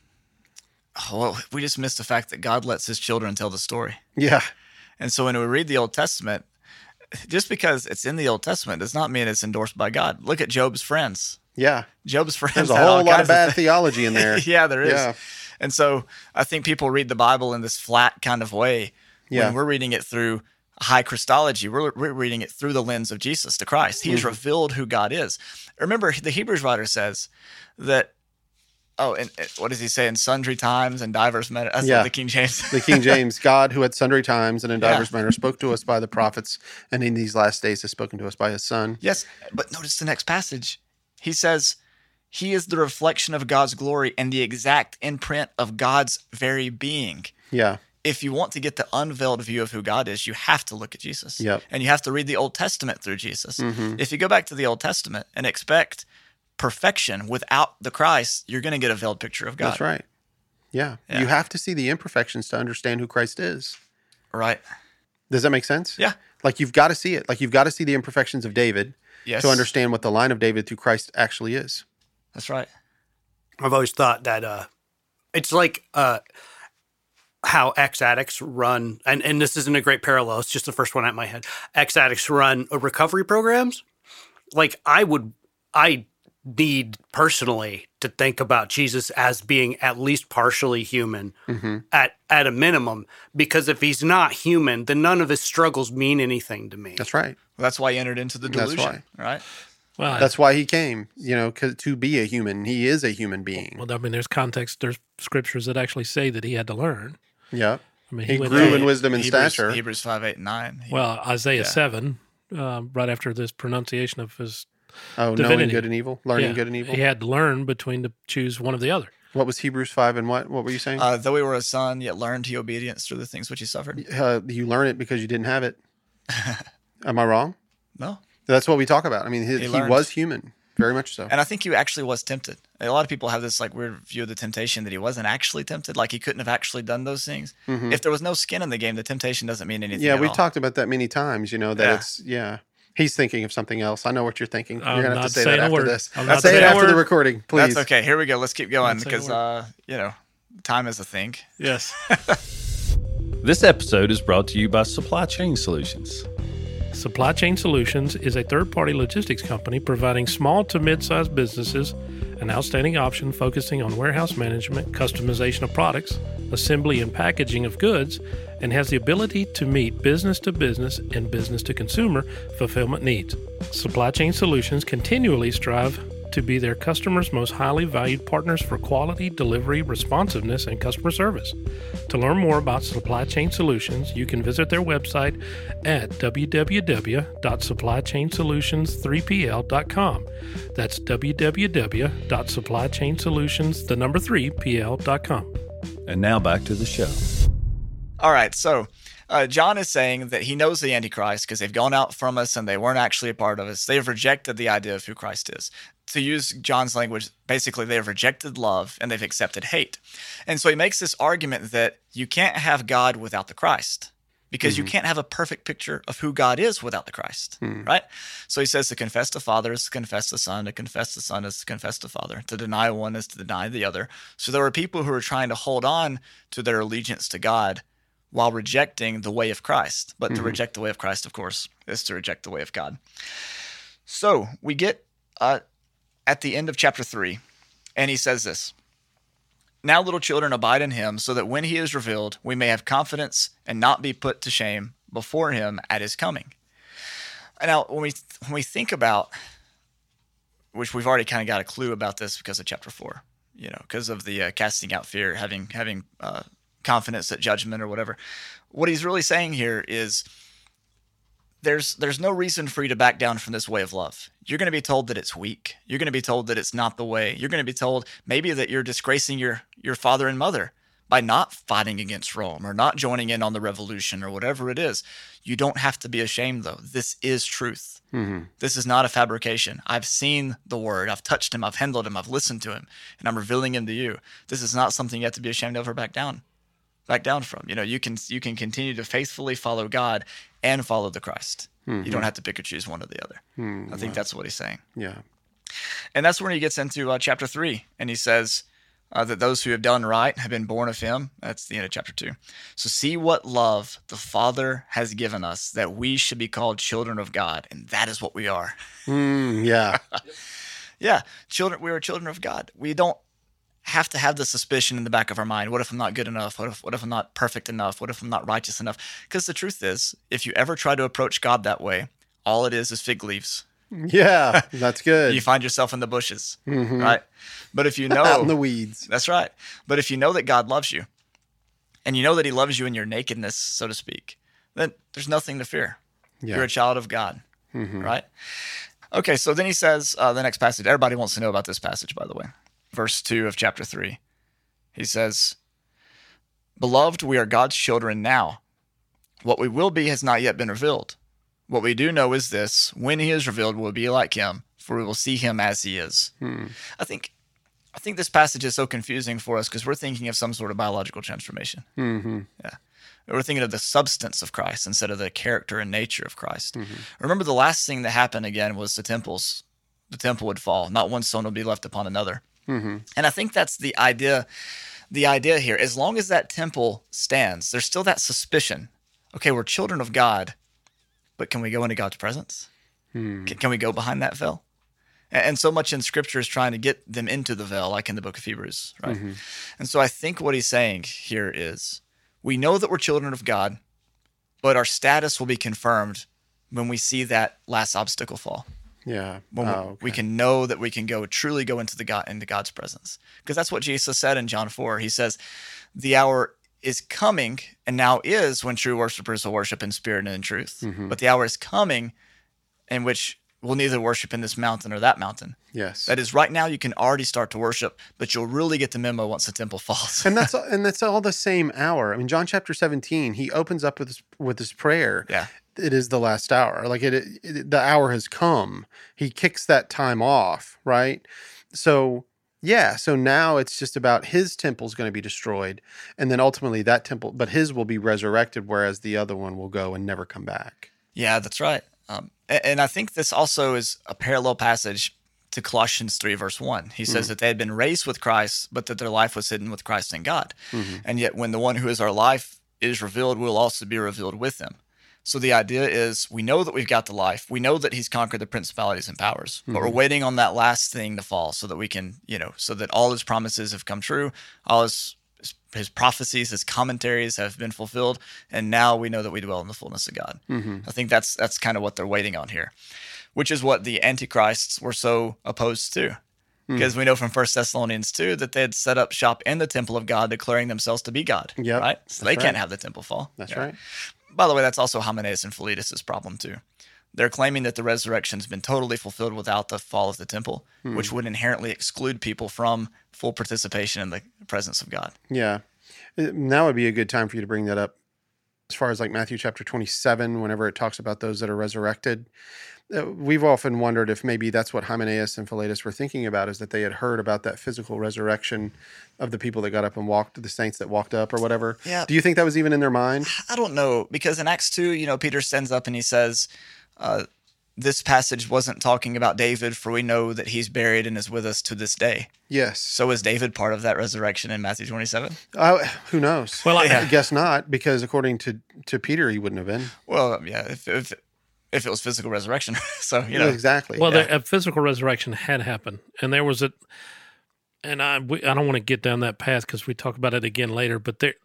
Oh, well, we just missed the fact that God lets his children tell the story. Yeah. And so when we read the Old Testament, just because it's in the Old Testament does not mean it's endorsed by God. Look at Job's friends. Yeah. Job's friends. There's a had all whole lot kinds of bad thi- theology in there. yeah, there is. Yeah. And so I think people read the Bible in this flat kind of way. Yeah. When we're reading it through high Christology, we're, we're reading it through the lens of Jesus, the Christ. He has Mm-hmm. revealed who God is. Remember, the Hebrews writer says that, oh, and and what does he say? In sundry times and divers manners. That's Yeah. not the King James. The King James, God, who at sundry times and in Yeah. divers manner spoke to us by the prophets, and in these last days has spoken to us by his Son. Yes, but notice the next passage. He says, he is the reflection of God's glory and the exact imprint of God's very being. Yeah. If you want to get the unveiled view of who God is, you have to look at Jesus. Yep. And you have to read the Old Testament through Jesus. Mhm. If you go back to the Old Testament and expect perfection without the Christ, you're going to get a veiled picture of God. That's right. Yeah. Yeah. You have to see the imperfections to understand who Christ is. Right. Does that make sense? Yeah. Like you've got to see it. Like you've got to see the imperfections of David Yes. to understand what the line of David through Christ actually is. That's right. I've always thought that uh, it's like uh, how ex-addicts run, and, and this isn't a great parallel, it's just the first one at my head. Ex-addicts run uh, recovery programs. Like I would, I need personally to think about Jesus as being at least partially human Mm-hmm. at, at a minimum, because if he's not human, then none of his struggles mean anything to me. That's right. Well, that's why he entered into the That's delusion. Right. Well, That's why he came, you know, 'cause to be a human. He is a human being. well, I mean, there's context. There's scriptures that actually say that he had to learn. Yeah. I mean, He went grew through- in wisdom and Hebrews, stature. Hebrews five, eight, and nine. He- Well, Isaiah Yeah. seven, uh, right after this pronunciation of his Oh, knowing divinity. good and evil, learning Yeah, good and evil. he had to learn between to choose one or the other. What was Hebrews five and what? What were you saying? Uh, though we were a son, yet learned he obedience through the things which he suffered. Uh, you learn it because you didn't have it. Am I wrong? No. That's what we talk about. I mean, he, He he learned. was human, very much so. And I think he actually was tempted. A lot of people have this like weird view of the temptation that he wasn't actually tempted, like he couldn't have actually done those things. Mhm. If there was no skin in the game, the temptation doesn't mean anything. Yeah, at we've all. talked about that many times. You know that Yeah. it's yeah. He's thinking of something else. I know what you're thinking. I'm you're gonna have not to say saying that a after word. this. I'm not Say it saying a after the word. recording, please. That's okay. Here we go. Let's keep going Not saying a because uh, you know time is a thing. Yes. This episode is brought to you by Supply Chain Solutions. Supply Chain Solutions is a third-party logistics company providing small to mid-sized businesses an outstanding option focusing on warehouse management, customization of products, assembly and packaging of goods, and has the ability to meet business-to-business and business-to-consumer fulfillment needs. Supply Chain Solutions continually strive to be their customers' most highly valued partners for quality, delivery, responsiveness, and customer service. To learn more about Supply Chain Solutions, you can visit their website at w w w dot supply chain solutions three p l dot com. That's w w w dot supply chain solutions, the number three, p l dot com. And now back to the show. All right, so uh, John is saying that he knows the Antichrist because they've gone out from us and they weren't actually a part of us. They have rejected the idea of who Christ is. To use John's language, basically they have rejected love and they've accepted hate. And so he makes this argument that you can't have God without the Christ because mm-hmm. you can't have a perfect picture of who God is without the Christ, mm. right? So he says to confess the Father is to confess the Son, to confess the Son is to confess the Father, to deny one is to deny the other. So there were people who were trying to hold on to their allegiance to God while rejecting the way of Christ. But mm-hmm. to reject the way of Christ, of course, is to reject the way of God. So we get uh, at the end of chapter three, and he says this, "Now, little children, abide in him, so that when he is revealed, we may have confidence and not be put to shame before him at his coming." Now, when we when we think about, which we've already kind of got a clue about this because of chapter four, you know, because of the uh, casting out fear, having having uh, confidence at judgment or whatever. What he's really saying here is there's there's no reason for you to back down from this way of love. You're going to be told that it's weak. You're going to be told that it's not the way. You're going to be told maybe that you're disgracing your your father and mother by not fighting against Rome or not joining in on the revolution or whatever it is. You don't have to be ashamed, though. This is truth. Mm-hmm. This is not a fabrication. I've seen the word. I've touched him. I've handled him. I've listened to him, and I'm revealing him to you. This is not something you have to be ashamed of or back down, back down from. You know, you can you can continue to faithfully follow God and follow the Christ. Mm-hmm. You don't have to pick or choose one or the other. Mm-hmm. I think that's what he's saying. Yeah. And that's when he gets into uh, chapter three, and he says uh, that those who have done right have been born of him. That's the end of chapter two. So see what love the Father has given us, that we should be called children of God, and that is what we are. Mm, yeah. Yeah, children. We are children of God. We don't have to have the suspicion in the back of our mind. What if I'm not good enough? What if, what if I'm not perfect enough? What if I'm not righteous enough? Because the truth is, if you ever try to approach God that way, all it is is fig leaves. Yeah, that's good. You find yourself in the bushes, mm-hmm. right? But if you know... Out in the weeds. That's right. But if you know that God loves you, and you know that he loves you in your nakedness, so to speak, then there's nothing to fear. Yeah. You're a child of God, mm-hmm. right? Okay, so then he says, uh, the next passage, everybody wants to know about this passage, by the way. Verse two of chapter three, he says, "Beloved, we are God's children now. What we will be has not yet been revealed. What we do know is this: when he is revealed, we'll be like him, for we will see him as he is." Hmm. I think, I think this passage is so confusing for us because we're thinking of some sort of biological transformation. Mm-hmm. Yeah, we're thinking of the substance of Christ instead of the character and nature of Christ. Mm-hmm. Remember, the last thing that happened again was the temples. The temple would fall; not one stone would be left upon another. Mm-hmm. And I think that's the idea. The idea here, as long as that temple stands, there's still that suspicion. Okay, we're children of God, but can we go into God's presence? Hmm. Can, can we go behind that veil? And, and so much in Scripture is trying to get them into the veil, like in the book of Hebrews, right? Mm-hmm. And so I think what he's saying here is, we know that we're children of God, but our status will be confirmed when we see that last obstacle fall. Yeah. When oh, we, okay. we can know that we can go truly go into the God into God's presence. Because that's what Jesus said in John four. He says, "The hour is coming and now is when true worshipers will worship in spirit and in truth. Mm-hmm. But the hour is coming in which we'll neither worship in this mountain or that mountain." Yes. That is, right now you can already start to worship, but you'll really get the memo once the temple falls. and that's and that's all the same hour. I mean, John chapter seventeen, he opens up with his, with his prayer. Yeah. It is the last hour. Like it, it, the hour has come. He kicks that time off, right? So, yeah. So now it's just about his temple's going to be destroyed. And then ultimately that temple, but his will be resurrected, whereas the other one will go and never come back. Yeah, that's right. Um, and, and I think this also is a parallel passage to Colossians three, verse one. He says mm-hmm. that they had been raised with Christ, but that their life was hidden with Christ in God. Mm-hmm. And yet when the one who is our life is revealed, we'll also be revealed with him. So the idea is we know that we've got the life. We know that he's conquered the principalities and powers, but Mhm. we're waiting on that last thing to fall so that we can, you know, so that all his promises have come true, all his his prophecies, his commentaries have been fulfilled, and now we know that we dwell in the fullness of God. Mhm. I think that's that's kind of what they're waiting on here, which is what the antichrists were so opposed to. Because we know from First Thessalonians two that they had set up shop in the temple of God, declaring themselves to be God. Yep, Right? So that's they can't right. have the temple fall. That's Yeah. right. By the way, that's also Hymenaeus and Philetus' problem too. They're claiming that the resurrection's been totally fulfilled without the fall of the temple, Hmm. which would inherently exclude people from full participation in the presence of God. Yeah. Uh, Now would be a good time for you to bring that up. As far as like Matthew chapter twenty-seven, whenever it talks about those that are resurrected, uh, we've often wondered if maybe that's what Hymenaeus and Philetus were thinking about, is that they had heard about that physical resurrection of the people that got up and walked, the saints that walked up or whatever. Yeah. Do you think that was even in their mind? I don't know, because in Acts two, you know, Peter stands up and he says, uh, this passage wasn't talking about David, for we know that he's buried and is with us to this day. Yes. So is David part of that resurrection in Matthew twenty-seven? Uh, who knows? Well, I- I guess not, because according to, to Peter, he wouldn't have been. Well, yeah, if if, if it was physical resurrection. So, you know. Exactly. Well, Yeah. the, a physical resurrection had happened, and there was a, and I we, I don't want to get down that path because we talk about it again later. But there,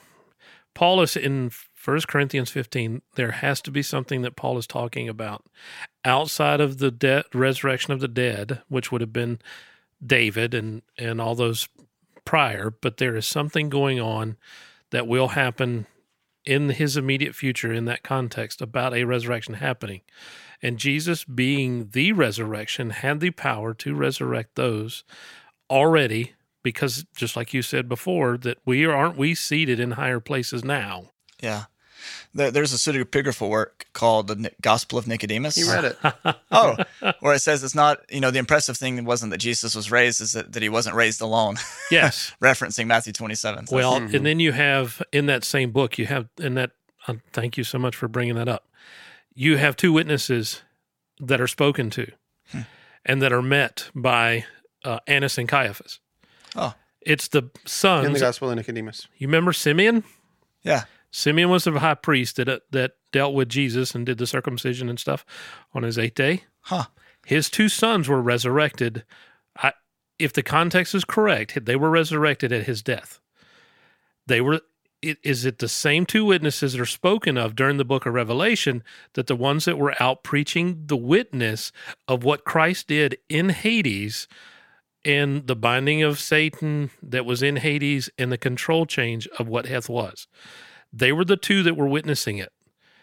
Paul is in First Corinthians fifteen. There has to be something that Paul is talking about outside of the de- resurrection of the dead, which would have been David and and all those prior. But there is something going on that will happen in his immediate future in that context about a resurrection happening. And Jesus, being the resurrection, had the power to resurrect those already, because just like you said before, that we aren't we seated in higher places now. Yeah. There, there's a pseudepigraphal work called the Ni- Gospel of Nicodemus. You read it. Oh, where it says it's not, you know, the impressive thing wasn't that Jesus was raised, is that, that he wasn't raised alone. Yes. Referencing Matthew twenty-seven. So Well, Mhm. and then you have in that same book, you have in that. Uh, thank you so much for bringing that up. You have two witnesses that are spoken to, Hmm. and that are met by uh, Annas and Caiaphas. Oh. It's the sons. In the Gospel of Nicodemus. You remember Simeon? Yeah. Simeon was the high priest that uh, that dealt with Jesus and did the circumcision and stuff on his eighth day. Huh. His two sons were resurrected. I, if the context is correct, they were resurrected at his death. They were. It, is it the same two witnesses that are spoken of during the book of Revelation, that the ones that were out preaching the witness of what Christ did in Hades and the binding of Satan that was in Hades and the control change of what Heth was? They were the two that were witnessing it.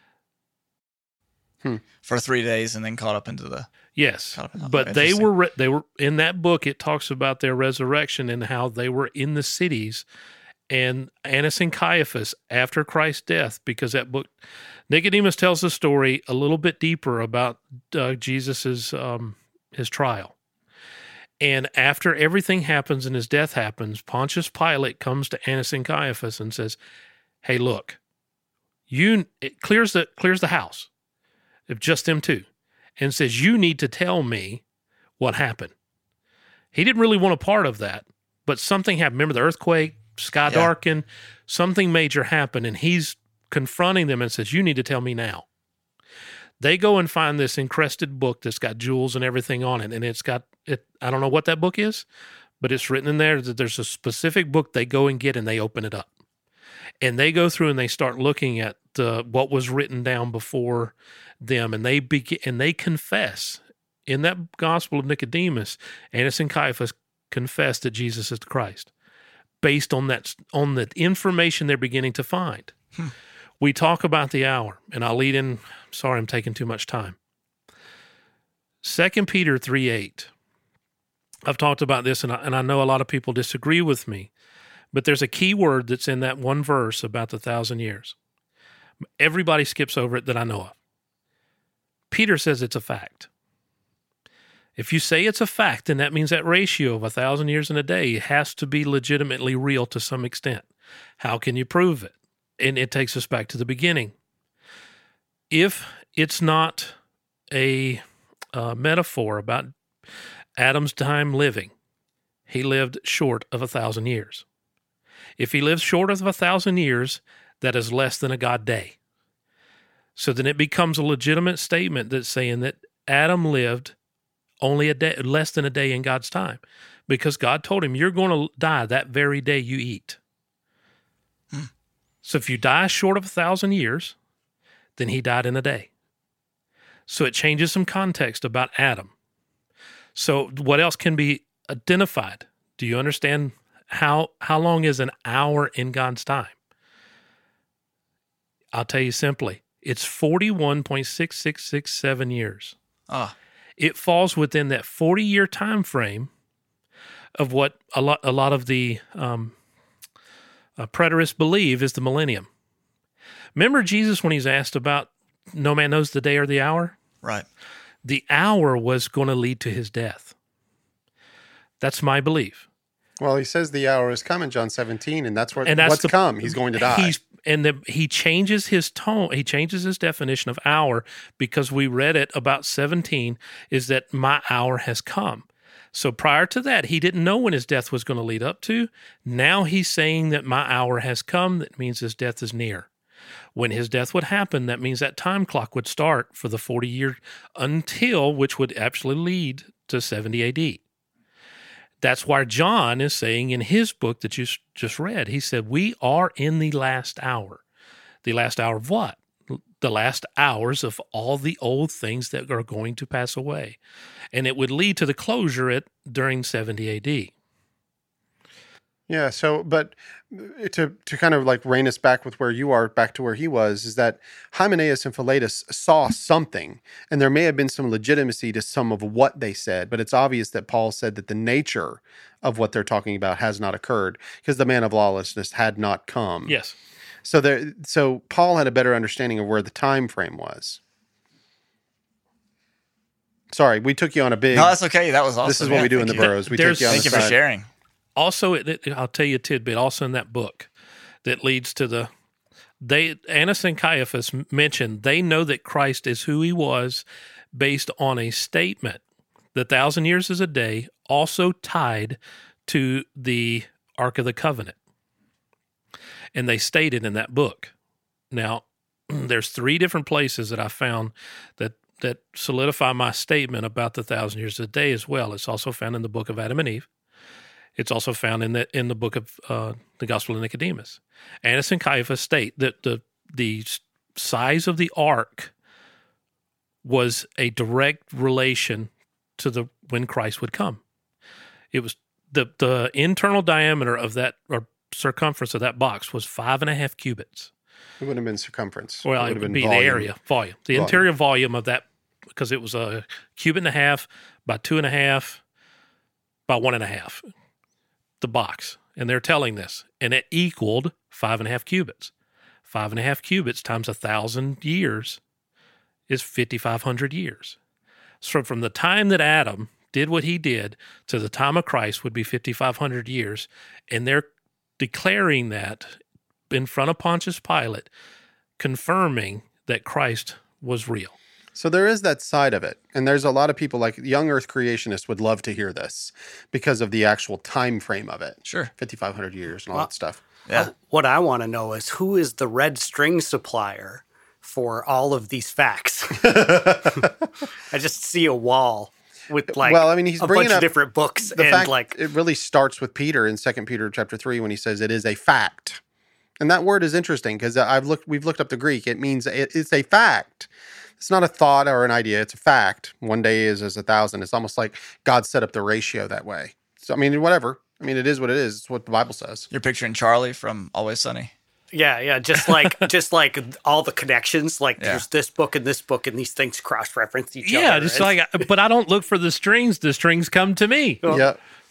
For three days and then caught up into the. Yes, Oh, but they interesting. were re- they were in that book. It talks about their resurrection and how they were in the cities, and Annas and Caiaphas after Christ's death, because that book, Nicodemus tells the story a little bit deeper about uh, Jesus's um, his trial, and after everything happens and his death happens, Pontius Pilate comes to Annas and Caiaphas and says, "Hey, look, you it clears the clears the house of just them two." And says, you need to tell me what happened. He didn't really want a part of that, but something happened. Remember the earthquake, sky Yeah. darkened, something major happened, and he's confronting them and says, you need to tell me now. They go and find this encrusted book that's got jewels and everything on it, and it's got, it. I don't know what that book is, but it's written in there that there's a specific book they go and get, and they open it up. And they go through and they start looking at the, what was written down before them, and they begin and they confess in that Gospel of Nicodemus. Annas and Caiaphas confess that Jesus is the Christ, based on that on the information they're beginning to find. Hmm. We talk about the hour, and I'll lead in. Sorry, I'm taking too much time. Second Peter three eight. I've talked about this, and I, and I know a lot of people disagree with me, but there's a key word that's in that one verse about the thousand years. Everybody skips over it that I know of. Peter says it's a fact. If you say it's a fact, then that means that ratio of a thousand years in a day has to be legitimately real to some extent. How can you prove it? And it takes us back to the beginning. If it's not a, uh metaphor about Adam's time living, he lived short of a thousand years. If he lives short of a thousand years, that is less than a God day. So then it becomes a legitimate statement that's saying that Adam lived only a day, less than a day in God's time, because God told him, you're going to die that very day you eat. Hmm. So if you die short of a thousand years, then he died in a day. So it changes some context about Adam. So what else can be identified? Do you understand how how long is an hour in God's time? I'll tell you simply. It's forty-one point six six six seven years. Ah. It falls within that forty-year time frame of what a lot a lot of the um, uh, preterists believe is the millennium. Remember Jesus when he's asked about no man knows the day or the hour? Right. The hour was going to lead to his death. That's my belief. Well, he says the hour is come in John seventeen, and that's what And that's what's the- come. He's going to die. He's and the, he changes his tone. He changes his definition of hour because we read it about seventeen is that my hour has come. So prior to that, he didn't know when his death was going to lead up to. Now he's saying that my hour has come. That means his death is near. When his death would happen, that means that time clock would start for the forty year until, which would actually lead to seventy A D. That's why John is saying in his book that you s- just read, he said, we are in the last hour. The last hour of what? The last hours of all the old things that are going to pass away. And it would lead to the closure at during seventy A D. Yeah. So, but to to kind of like rein us back with where you are, back to where he was, is that Hymenaeus and Philetus saw something, and there may have been some legitimacy to some of what they said, but it's obvious that Paul said that the nature of what they're talking about has not occurred because the man of lawlessness had not come. Yes. So there. So Paul had a better understanding of where the time frame was. Sorry, we took you on a big. No, that's okay. That was awesome. This is what Yeah, we do in the thank you. burrows. We There's- take you on Thank the you for side. sharing. Also, it, it- I'll tell you a tidbit. Also, in that book, that leads to the they Annas and Caiaphas mentioned they know that Christ is who he was, based on a statement. The thousand years is a day, also tied to the Ark of the Covenant, and they stated in that book. Now, there's three different places that I found that that solidify my statement about the thousand years a day as well. It's also found in the book of Adam and Eve. It's also found in the in the book of uh, the Gospel of Nicodemus. Annas and Caiaphas state that the the size of the ark was a direct relation to the when Christ would come. It was the the internal diameter of that or circumference of that box was five and a half cubits. It wouldn't have been circumference. Well, it would would, have been be volume. the area volume, the Volume. interior volume of that, because it was a cubit and a half by two and a half by one and a half. The box, and they're telling this, and it equaled five and a half cubits. Five and a half cubits times a thousand years is fifty-five hundred years. So from the time that Adam did what he did to the time of Christ would be fifty-five hundred years, and they're declaring that in front of Pontius Pilate, confirming that Christ was real. So there is that side of it. And there's a lot of people like young earth creationists would love to hear this because of the actual time frame of it. Sure. fifty-five hundred years and all Well, that stuff. Yeah. What I want to know is who is the red string supplier for all of these facts? I just see a wall with like Well, I mean, he's a bringing bunch of up different books The and fact like it really starts with Peter in Second Peter chapter three when he says it is a fact. And that word is interesting because I've looked we've looked up the Greek. It means it, it's a fact. It's not a thought or an idea. It's a fact. One day is as a thousand. It's almost like God set up the ratio that way. So, I mean, whatever. I mean, it is what it is. It's what the Bible says. You're picturing Charlie from Always Sunny. yeah, yeah, just like just like all the connections. Like Yeah. there's this book and this book, and these things cross reference each other. Yeah, just It's- like, but I don't look for the strings. The strings come to me. Yeah.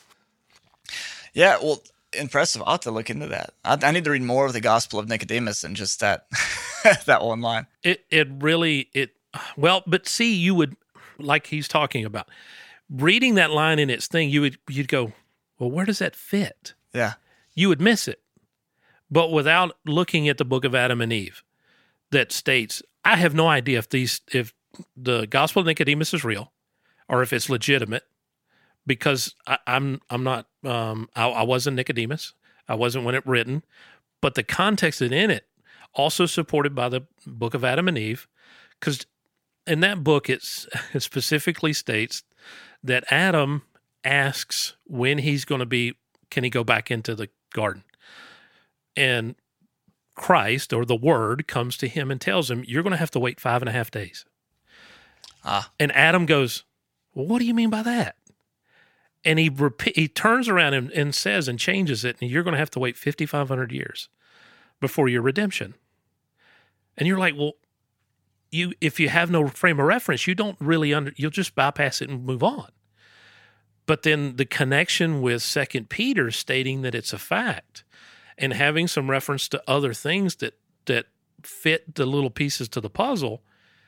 Yeah, well, impressive. I'll have to look into that. I, I need to read more of the Gospel of Nicodemus than just that that one line. It it really it well, but see, you would like he's talking about reading that line in its thing. You would you'd go, well, where does that fit? Yeah. You would miss it, but without looking at the book of Adam and Eve, that states, I have no idea if these if the Gospel of Nicodemus is real, or if it's legitimate, because I, I'm I'm not um I, I wasn't Nicodemus. I wasn't when it written, but the context in it also supported by the book of Adam and Eve, because in that book it's, it specifically states that Adam asks when he's going to be, can he go back into the garden? And Christ, or the Word, comes to him and tells him, you're going to have to wait five and a half days. Ah. And Adam goes, well, what do you mean by that? And he repeat, he turns around and, and says and changes it, and you're going to have to wait fifty-five hundred years before your redemption. And you're like, well, you if you have no frame of reference, you don't really under, you'll just bypass it and move on. But then the connection with Second Peter stating that it's a fact, and having some reference to other things that that fit the little pieces to the puzzle,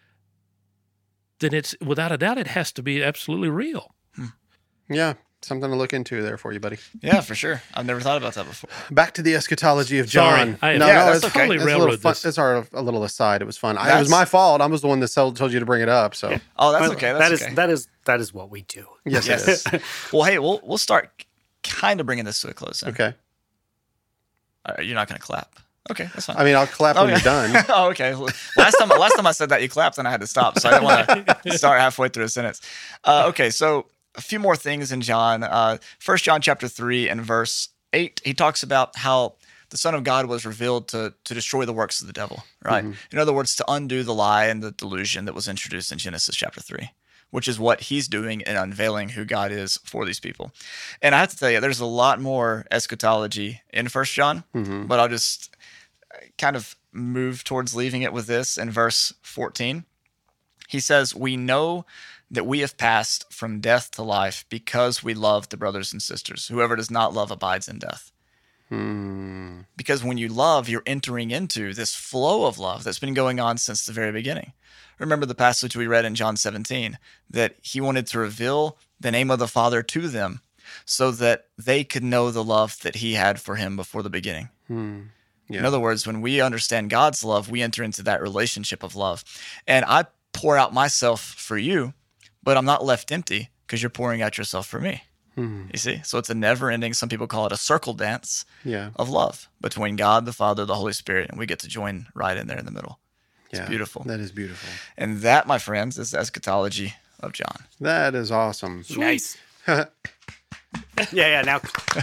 then it's without a doubt it has to be absolutely real. Yeah, something to look into there for you, buddy. Yeah, for sure. I've never thought about that before. Back to the eschatology of Sorry, John. I- no, yeah, no, that's it's okay. Totally It's a railroad little fun. this. It's our a little aside. It was fun. I, it That's- was my fault. I was the one that told told you to bring it up. So Oh, that's Well, okay. That's that is okay. that is that is what we do. yes, Yes. it is. Well, hey, we'll we'll start kind of bringing this to a close. Then. Okay. Uh, you're not going to clap. Okay, that's fine. I mean, I'll clap when Okay. you're done. Oh, okay. Last time, last time I said that, you clapped, and I had to stop, so I didn't want to start halfway through a sentence. Uh, okay, so a few more things in John. Uh, First John chapter three and verse eight, he talks about how the Son of God was revealed to to destroy the works of the devil. Right. In other words, to undo the lie and the delusion that was introduced in Genesis chapter three, which is what he's doing in unveiling who God is for these people. And I have to tell you, there's a lot more eschatology in First John, but I'll just kind of move towards leaving it with this in verse fourteen. He says, we know that we have passed from death to life because we love the brothers and sisters. Whoever does not love abides in death. Hmm. Because when you love, you're entering into this flow of love that's been going on since the very beginning. Remember the passage we read in John seventeen, that he wanted to reveal the name of the Father to them so that they could know the love that he had for him before the beginning. Hmm. Yeah. In other words, when we understand God's love, we enter into that relationship of love. And I pour out myself for you, but I'm not left empty because you're pouring out yourself for me. Hmm. You see? So it's a never ending, some people call it a circle dance Yeah. of love between God, the Father, the Holy Spirit, and we get to join right in there in the middle. It's Yeah. beautiful. That is beautiful. And that, my friends, is the eschatology of John. That is awesome. Nice. yeah, yeah. Now,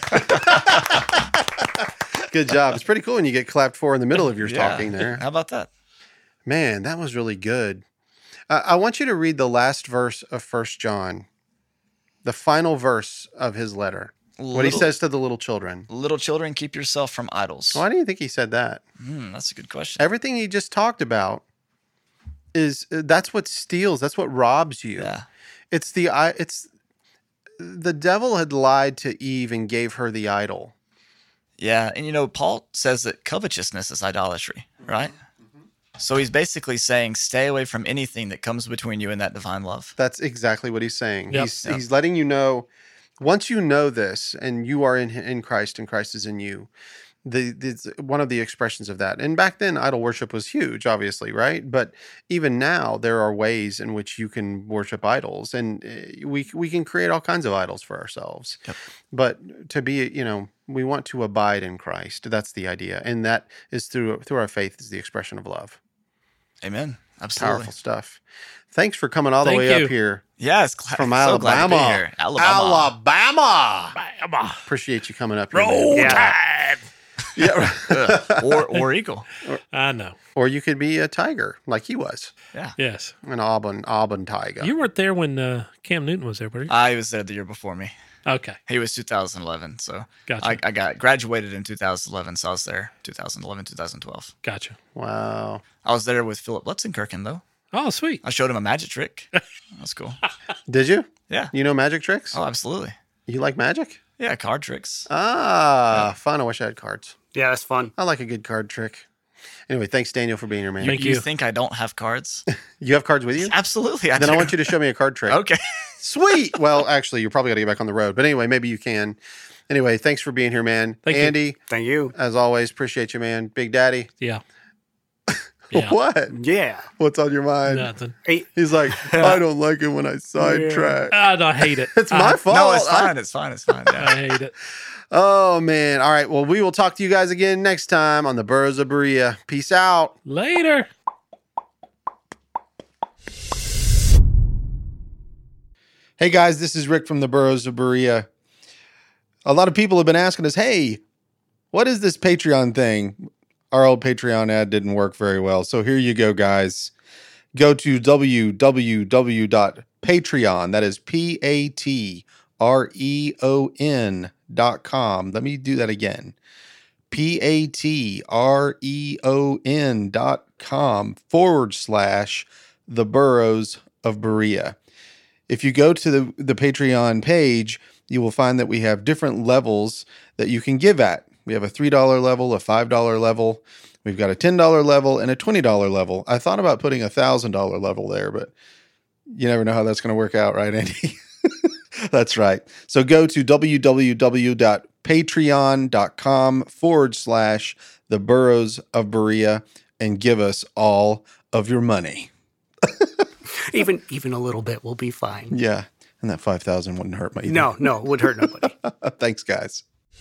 Good job. It's pretty cool when you get clapped for in the middle of your Yeah. talking there. How about that? Man, that was really good. Uh, I want you to read the last verse of First John, the final verse of his letter. What he Little- says to the little children. Little children, keep yourself from idols. Why do you think he said that? Hmm, that's a good question. Everything he just talked about is uh, that's what steals. That's what robs you. Yeah. It's the I. It's the devil had lied to Eve and gave her the idol. Yeah. And you know, Paul says that covetousness is idolatry, right? So he's basically saying, stay away from anything that comes between you and that divine love. That's exactly what he's saying. Yep. He's Yep. he's letting you know. Once you know this, and you are in in Christ, and Christ is in you, the, the one of the expressions of that. And back then, idol worship was huge, obviously, right? But even now, there are ways in which you can worship idols, and uh, we we can create all kinds of idols for ourselves. Yep. But to be, you know, we want to abide in Christ. That's the idea, and that is through through our faith is the expression of love. Amen. Absolutely. Powerful stuff. Thanks for coming all the Thank way you. up here. Yes. Glad, From so glad to be Alabama. here. Alabama. Alabama. Alabama. Appreciate you coming up here. Roll man. Yeah. Tide. Yeah. Ugh. or, or eagle. I know. Or you could be a tiger like he was. Yeah. Yes. An Auburn Auburn tiger. You weren't there when uh, Cam Newton was there, were you? I was there the year before me. Okay. He was two thousand eleven. So Gotcha. I, I got graduated in two thousand eleven. So I was there two thousand eleven, two thousand twelve. Gotcha. Wow. I was there with Philip Lutzenkirchen, though. Oh, sweet. I showed him a magic trick. That's cool. Did you? Yeah. You know magic tricks? Oh, absolutely. You like magic? Yeah, card tricks. Ah, fun. I wish I had cards. yeah, that's fun. I like a good card trick. Anyway, thanks, Daniel, for being here, man. Thank you you. think I don't have cards? You have cards with you? Absolutely. I Then do. I want you to show me a card trick. Okay. Sweet. Well, actually, you're probably got to get back on the road. But anyway, maybe you can. Anyway, thanks for being here, man. Thank you. Andy, Thank you. as always, appreciate you, man. Big Daddy, Yeah. Yeah. What? Yeah. What's on your mind? Nothing. Hey, He's like, I don't like it when I sidetrack. I, I hate it. It's my I, fault. No, it's I- fine. It's fine. It's fine. Yeah. I hate it. Oh, man. All right. Well, we will talk to you guys again next time on the Burros of Berea. Peace out. Later. Hey, guys. This is Rick from the Burros of Berea. A lot of people have been asking us, hey, what is this Patreon thing? Our old Patreon ad didn't work very well. So here you go, guys. Go to w w w dot patreon. That is P A T R E O N dot com. Let me do that again. P A T R E O N dot com forward slash the Burros of Berea. If you go to the, the Patreon page, you will find that we have different levels that you can give at. We have a three dollar level, a five dollar level. We've got a ten dollar level and a twenty dollar level. I thought about putting a one thousand dollar level there, but you never know how that's going to work out, right, Andy? That's right. So go to w w w dot patreon dot com forward slash the Burros of Berea and give us all of your money. even even a little bit will be fine. Yeah. And that five thousand wouldn't hurt me either. No, no, it would hurt nobody. Thanks, guys.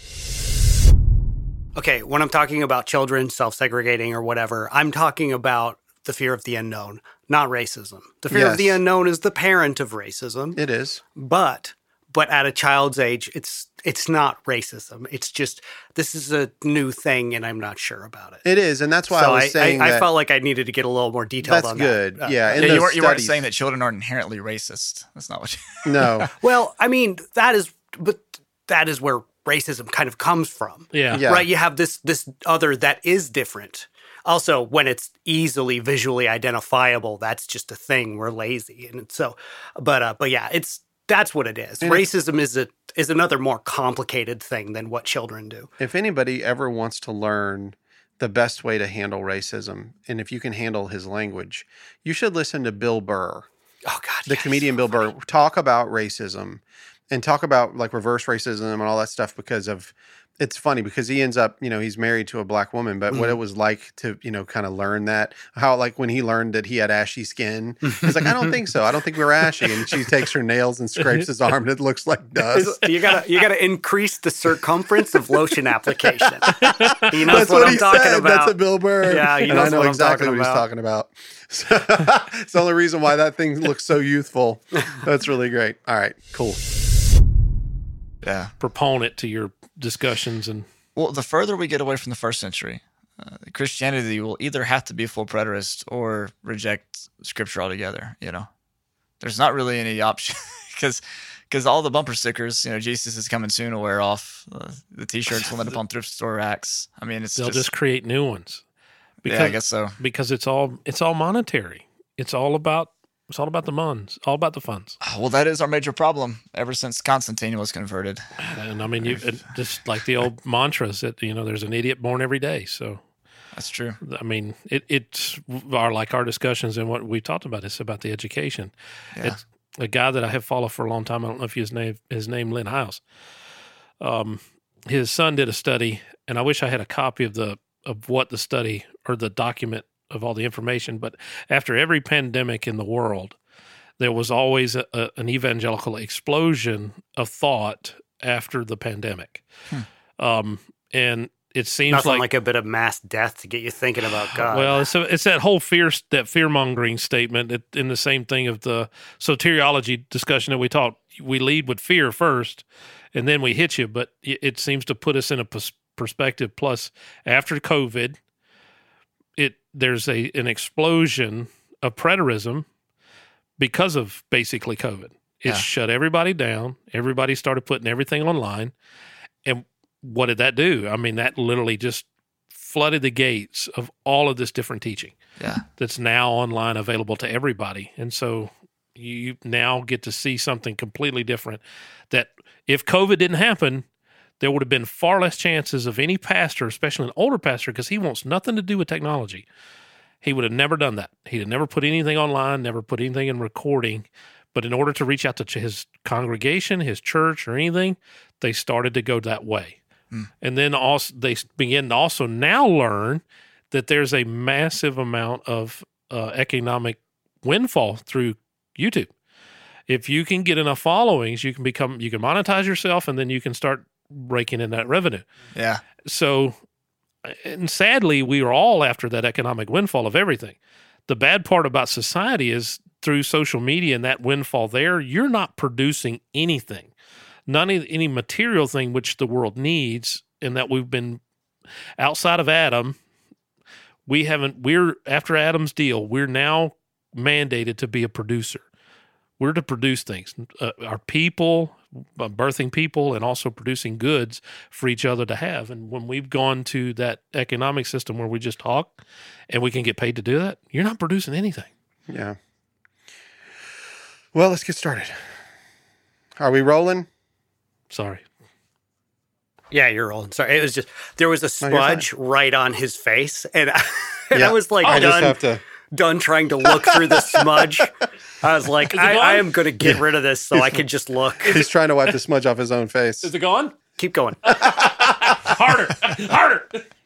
Okay, when I'm talking about children self-segregating or whatever, I'm talking about the fear of the unknown, not racism. The fear Yes. of the unknown is the parent of racism. It is. But but at a child's age, it's it's not racism. It's just this is a new thing, and I'm not sure about it. It is, and that's why so I was I, saying I, that I felt like I needed to get a little more detailed that's on good. that. Uh, yeah, in Yeah, those you weren't, you weren't studies- saying that children are inherently racist. That's not what you... No. Well, I mean, that is, but that is where racism kind of comes from. Yeah. Yeah. Right? You have this this other that is different. Also, when it's easily visually identifiable, that's just a thing. We're lazy, and so, but uh, but yeah, it's that's what it is. And Racism is a is another more complicated thing than what children do. If anybody ever wants to learn the best way to handle racism, and if you can handle his language, you should listen to Bill Burr, Oh God, the yeah, comedian so Bill funny. Burr, talk about racism and talk about like reverse racism and all that stuff because of it's funny because he ends up, you know, he's married to a black woman, but what it was like to, you know, kind of learn that, how like when he learned that he had ashy skin, he's like, I don't think so. I don't think we're ashy. And she takes her nails and scrapes his arm and it looks like dust. You gotta you gotta increase the circurcence of lotion application. He knows That's what, what, I'm he talking said. about. That's a Bill Burr. Yeah, he and knows I know what I'm exactly talking what he's about. talking about. So, it's the only reason why that thing looks so youthful. That's really great. All right, cool. Yeah. Proponent to your discussions and Well, the further we get away from the first century, uh, Christianity will either have to be full preterist or reject Scripture altogether. You know, there's not really any option because because all the bumper stickers, you know, Jesus is coming soon, will wear off. Uh, the T-shirts will end up on thrift store racks. I mean, it's they'll just, just create new ones. yeah, I guess so. Because it's all it's all monetary. It's all about it's all about the muns, all about the funds. Well, that is our major problem ever since Constantine was converted. And I mean, you it, just like the old mantras that you know, there's an idiot born every day. So That's true. I mean, it it's our like our discussions and what we talked about. It's about the education. Yeah. It's a guy that I have followed for a long time. I don't know if his name his name Lynn Hiles. Um, his son did a study, and I wish I had a copy of the of what the study or the document of all the information. But after every pandemic in the world, there was always a, a, an evangelical explosion of thought after the pandemic, Hmm. um, and it seems Nothing like, like a bit of mass death to get you thinking about God. well, it's a, it's that whole fear that fear mongering statement that, in the same thing of the soteriology discussion that we taught. We lead with fear first, and then we hit you. But it, it seems to put us in a pers- perspective. Plus, after COVID, it there's a an explosion of preterism because of basically COVID. It Yeah. shut everybody down. Everybody started putting everything online, and what did that do? I mean, that literally just flooded the gates of all of this different teaching Yeah. that's now online available to everybody. And so you now get to see something completely different that if COVID didn't happen, there would have been far less chances of any pastor, especially an older pastor, because he wants nothing to do with technology. He would have never done that. He'd have never put anything online, never put anything in recording. But in order to reach out to his congregation, his church, or anything, they started to go that way. And then also they begin to also now learn that there's a massive amount of uh, economic windfall through YouTube. If you can get enough followings, you can become, you can monetize yourself, and then you can start raking in that revenue. Yeah. So, and sadly, we are all after that economic windfall of everything. The bad part about society is through social media and that windfall there, you're not producing anything, not any, any material thing which the world needs, and that we've been outside of Adam. We haven't, we're after Adam's deal, we're now mandated to be a producer. We're to produce things, uh, our people, uh, birthing people, and also producing goods for each other to have. And when we've gone to that economic system where we just talk and we can get paid to do that, you're not producing anything. Yeah. Well, let's get started. Are we rolling? Sorry. Yeah, you're rolling. Sorry. It was just, there was a No, you're smudge right on his face. And, I, and Yeah. I was like I just done, have to. done trying to look through the smudge. I was like, I, I am going to get rid of this so I can just look. He's trying to wipe the smudge off his own face. Is it gone? Keep going. Harder. Harder.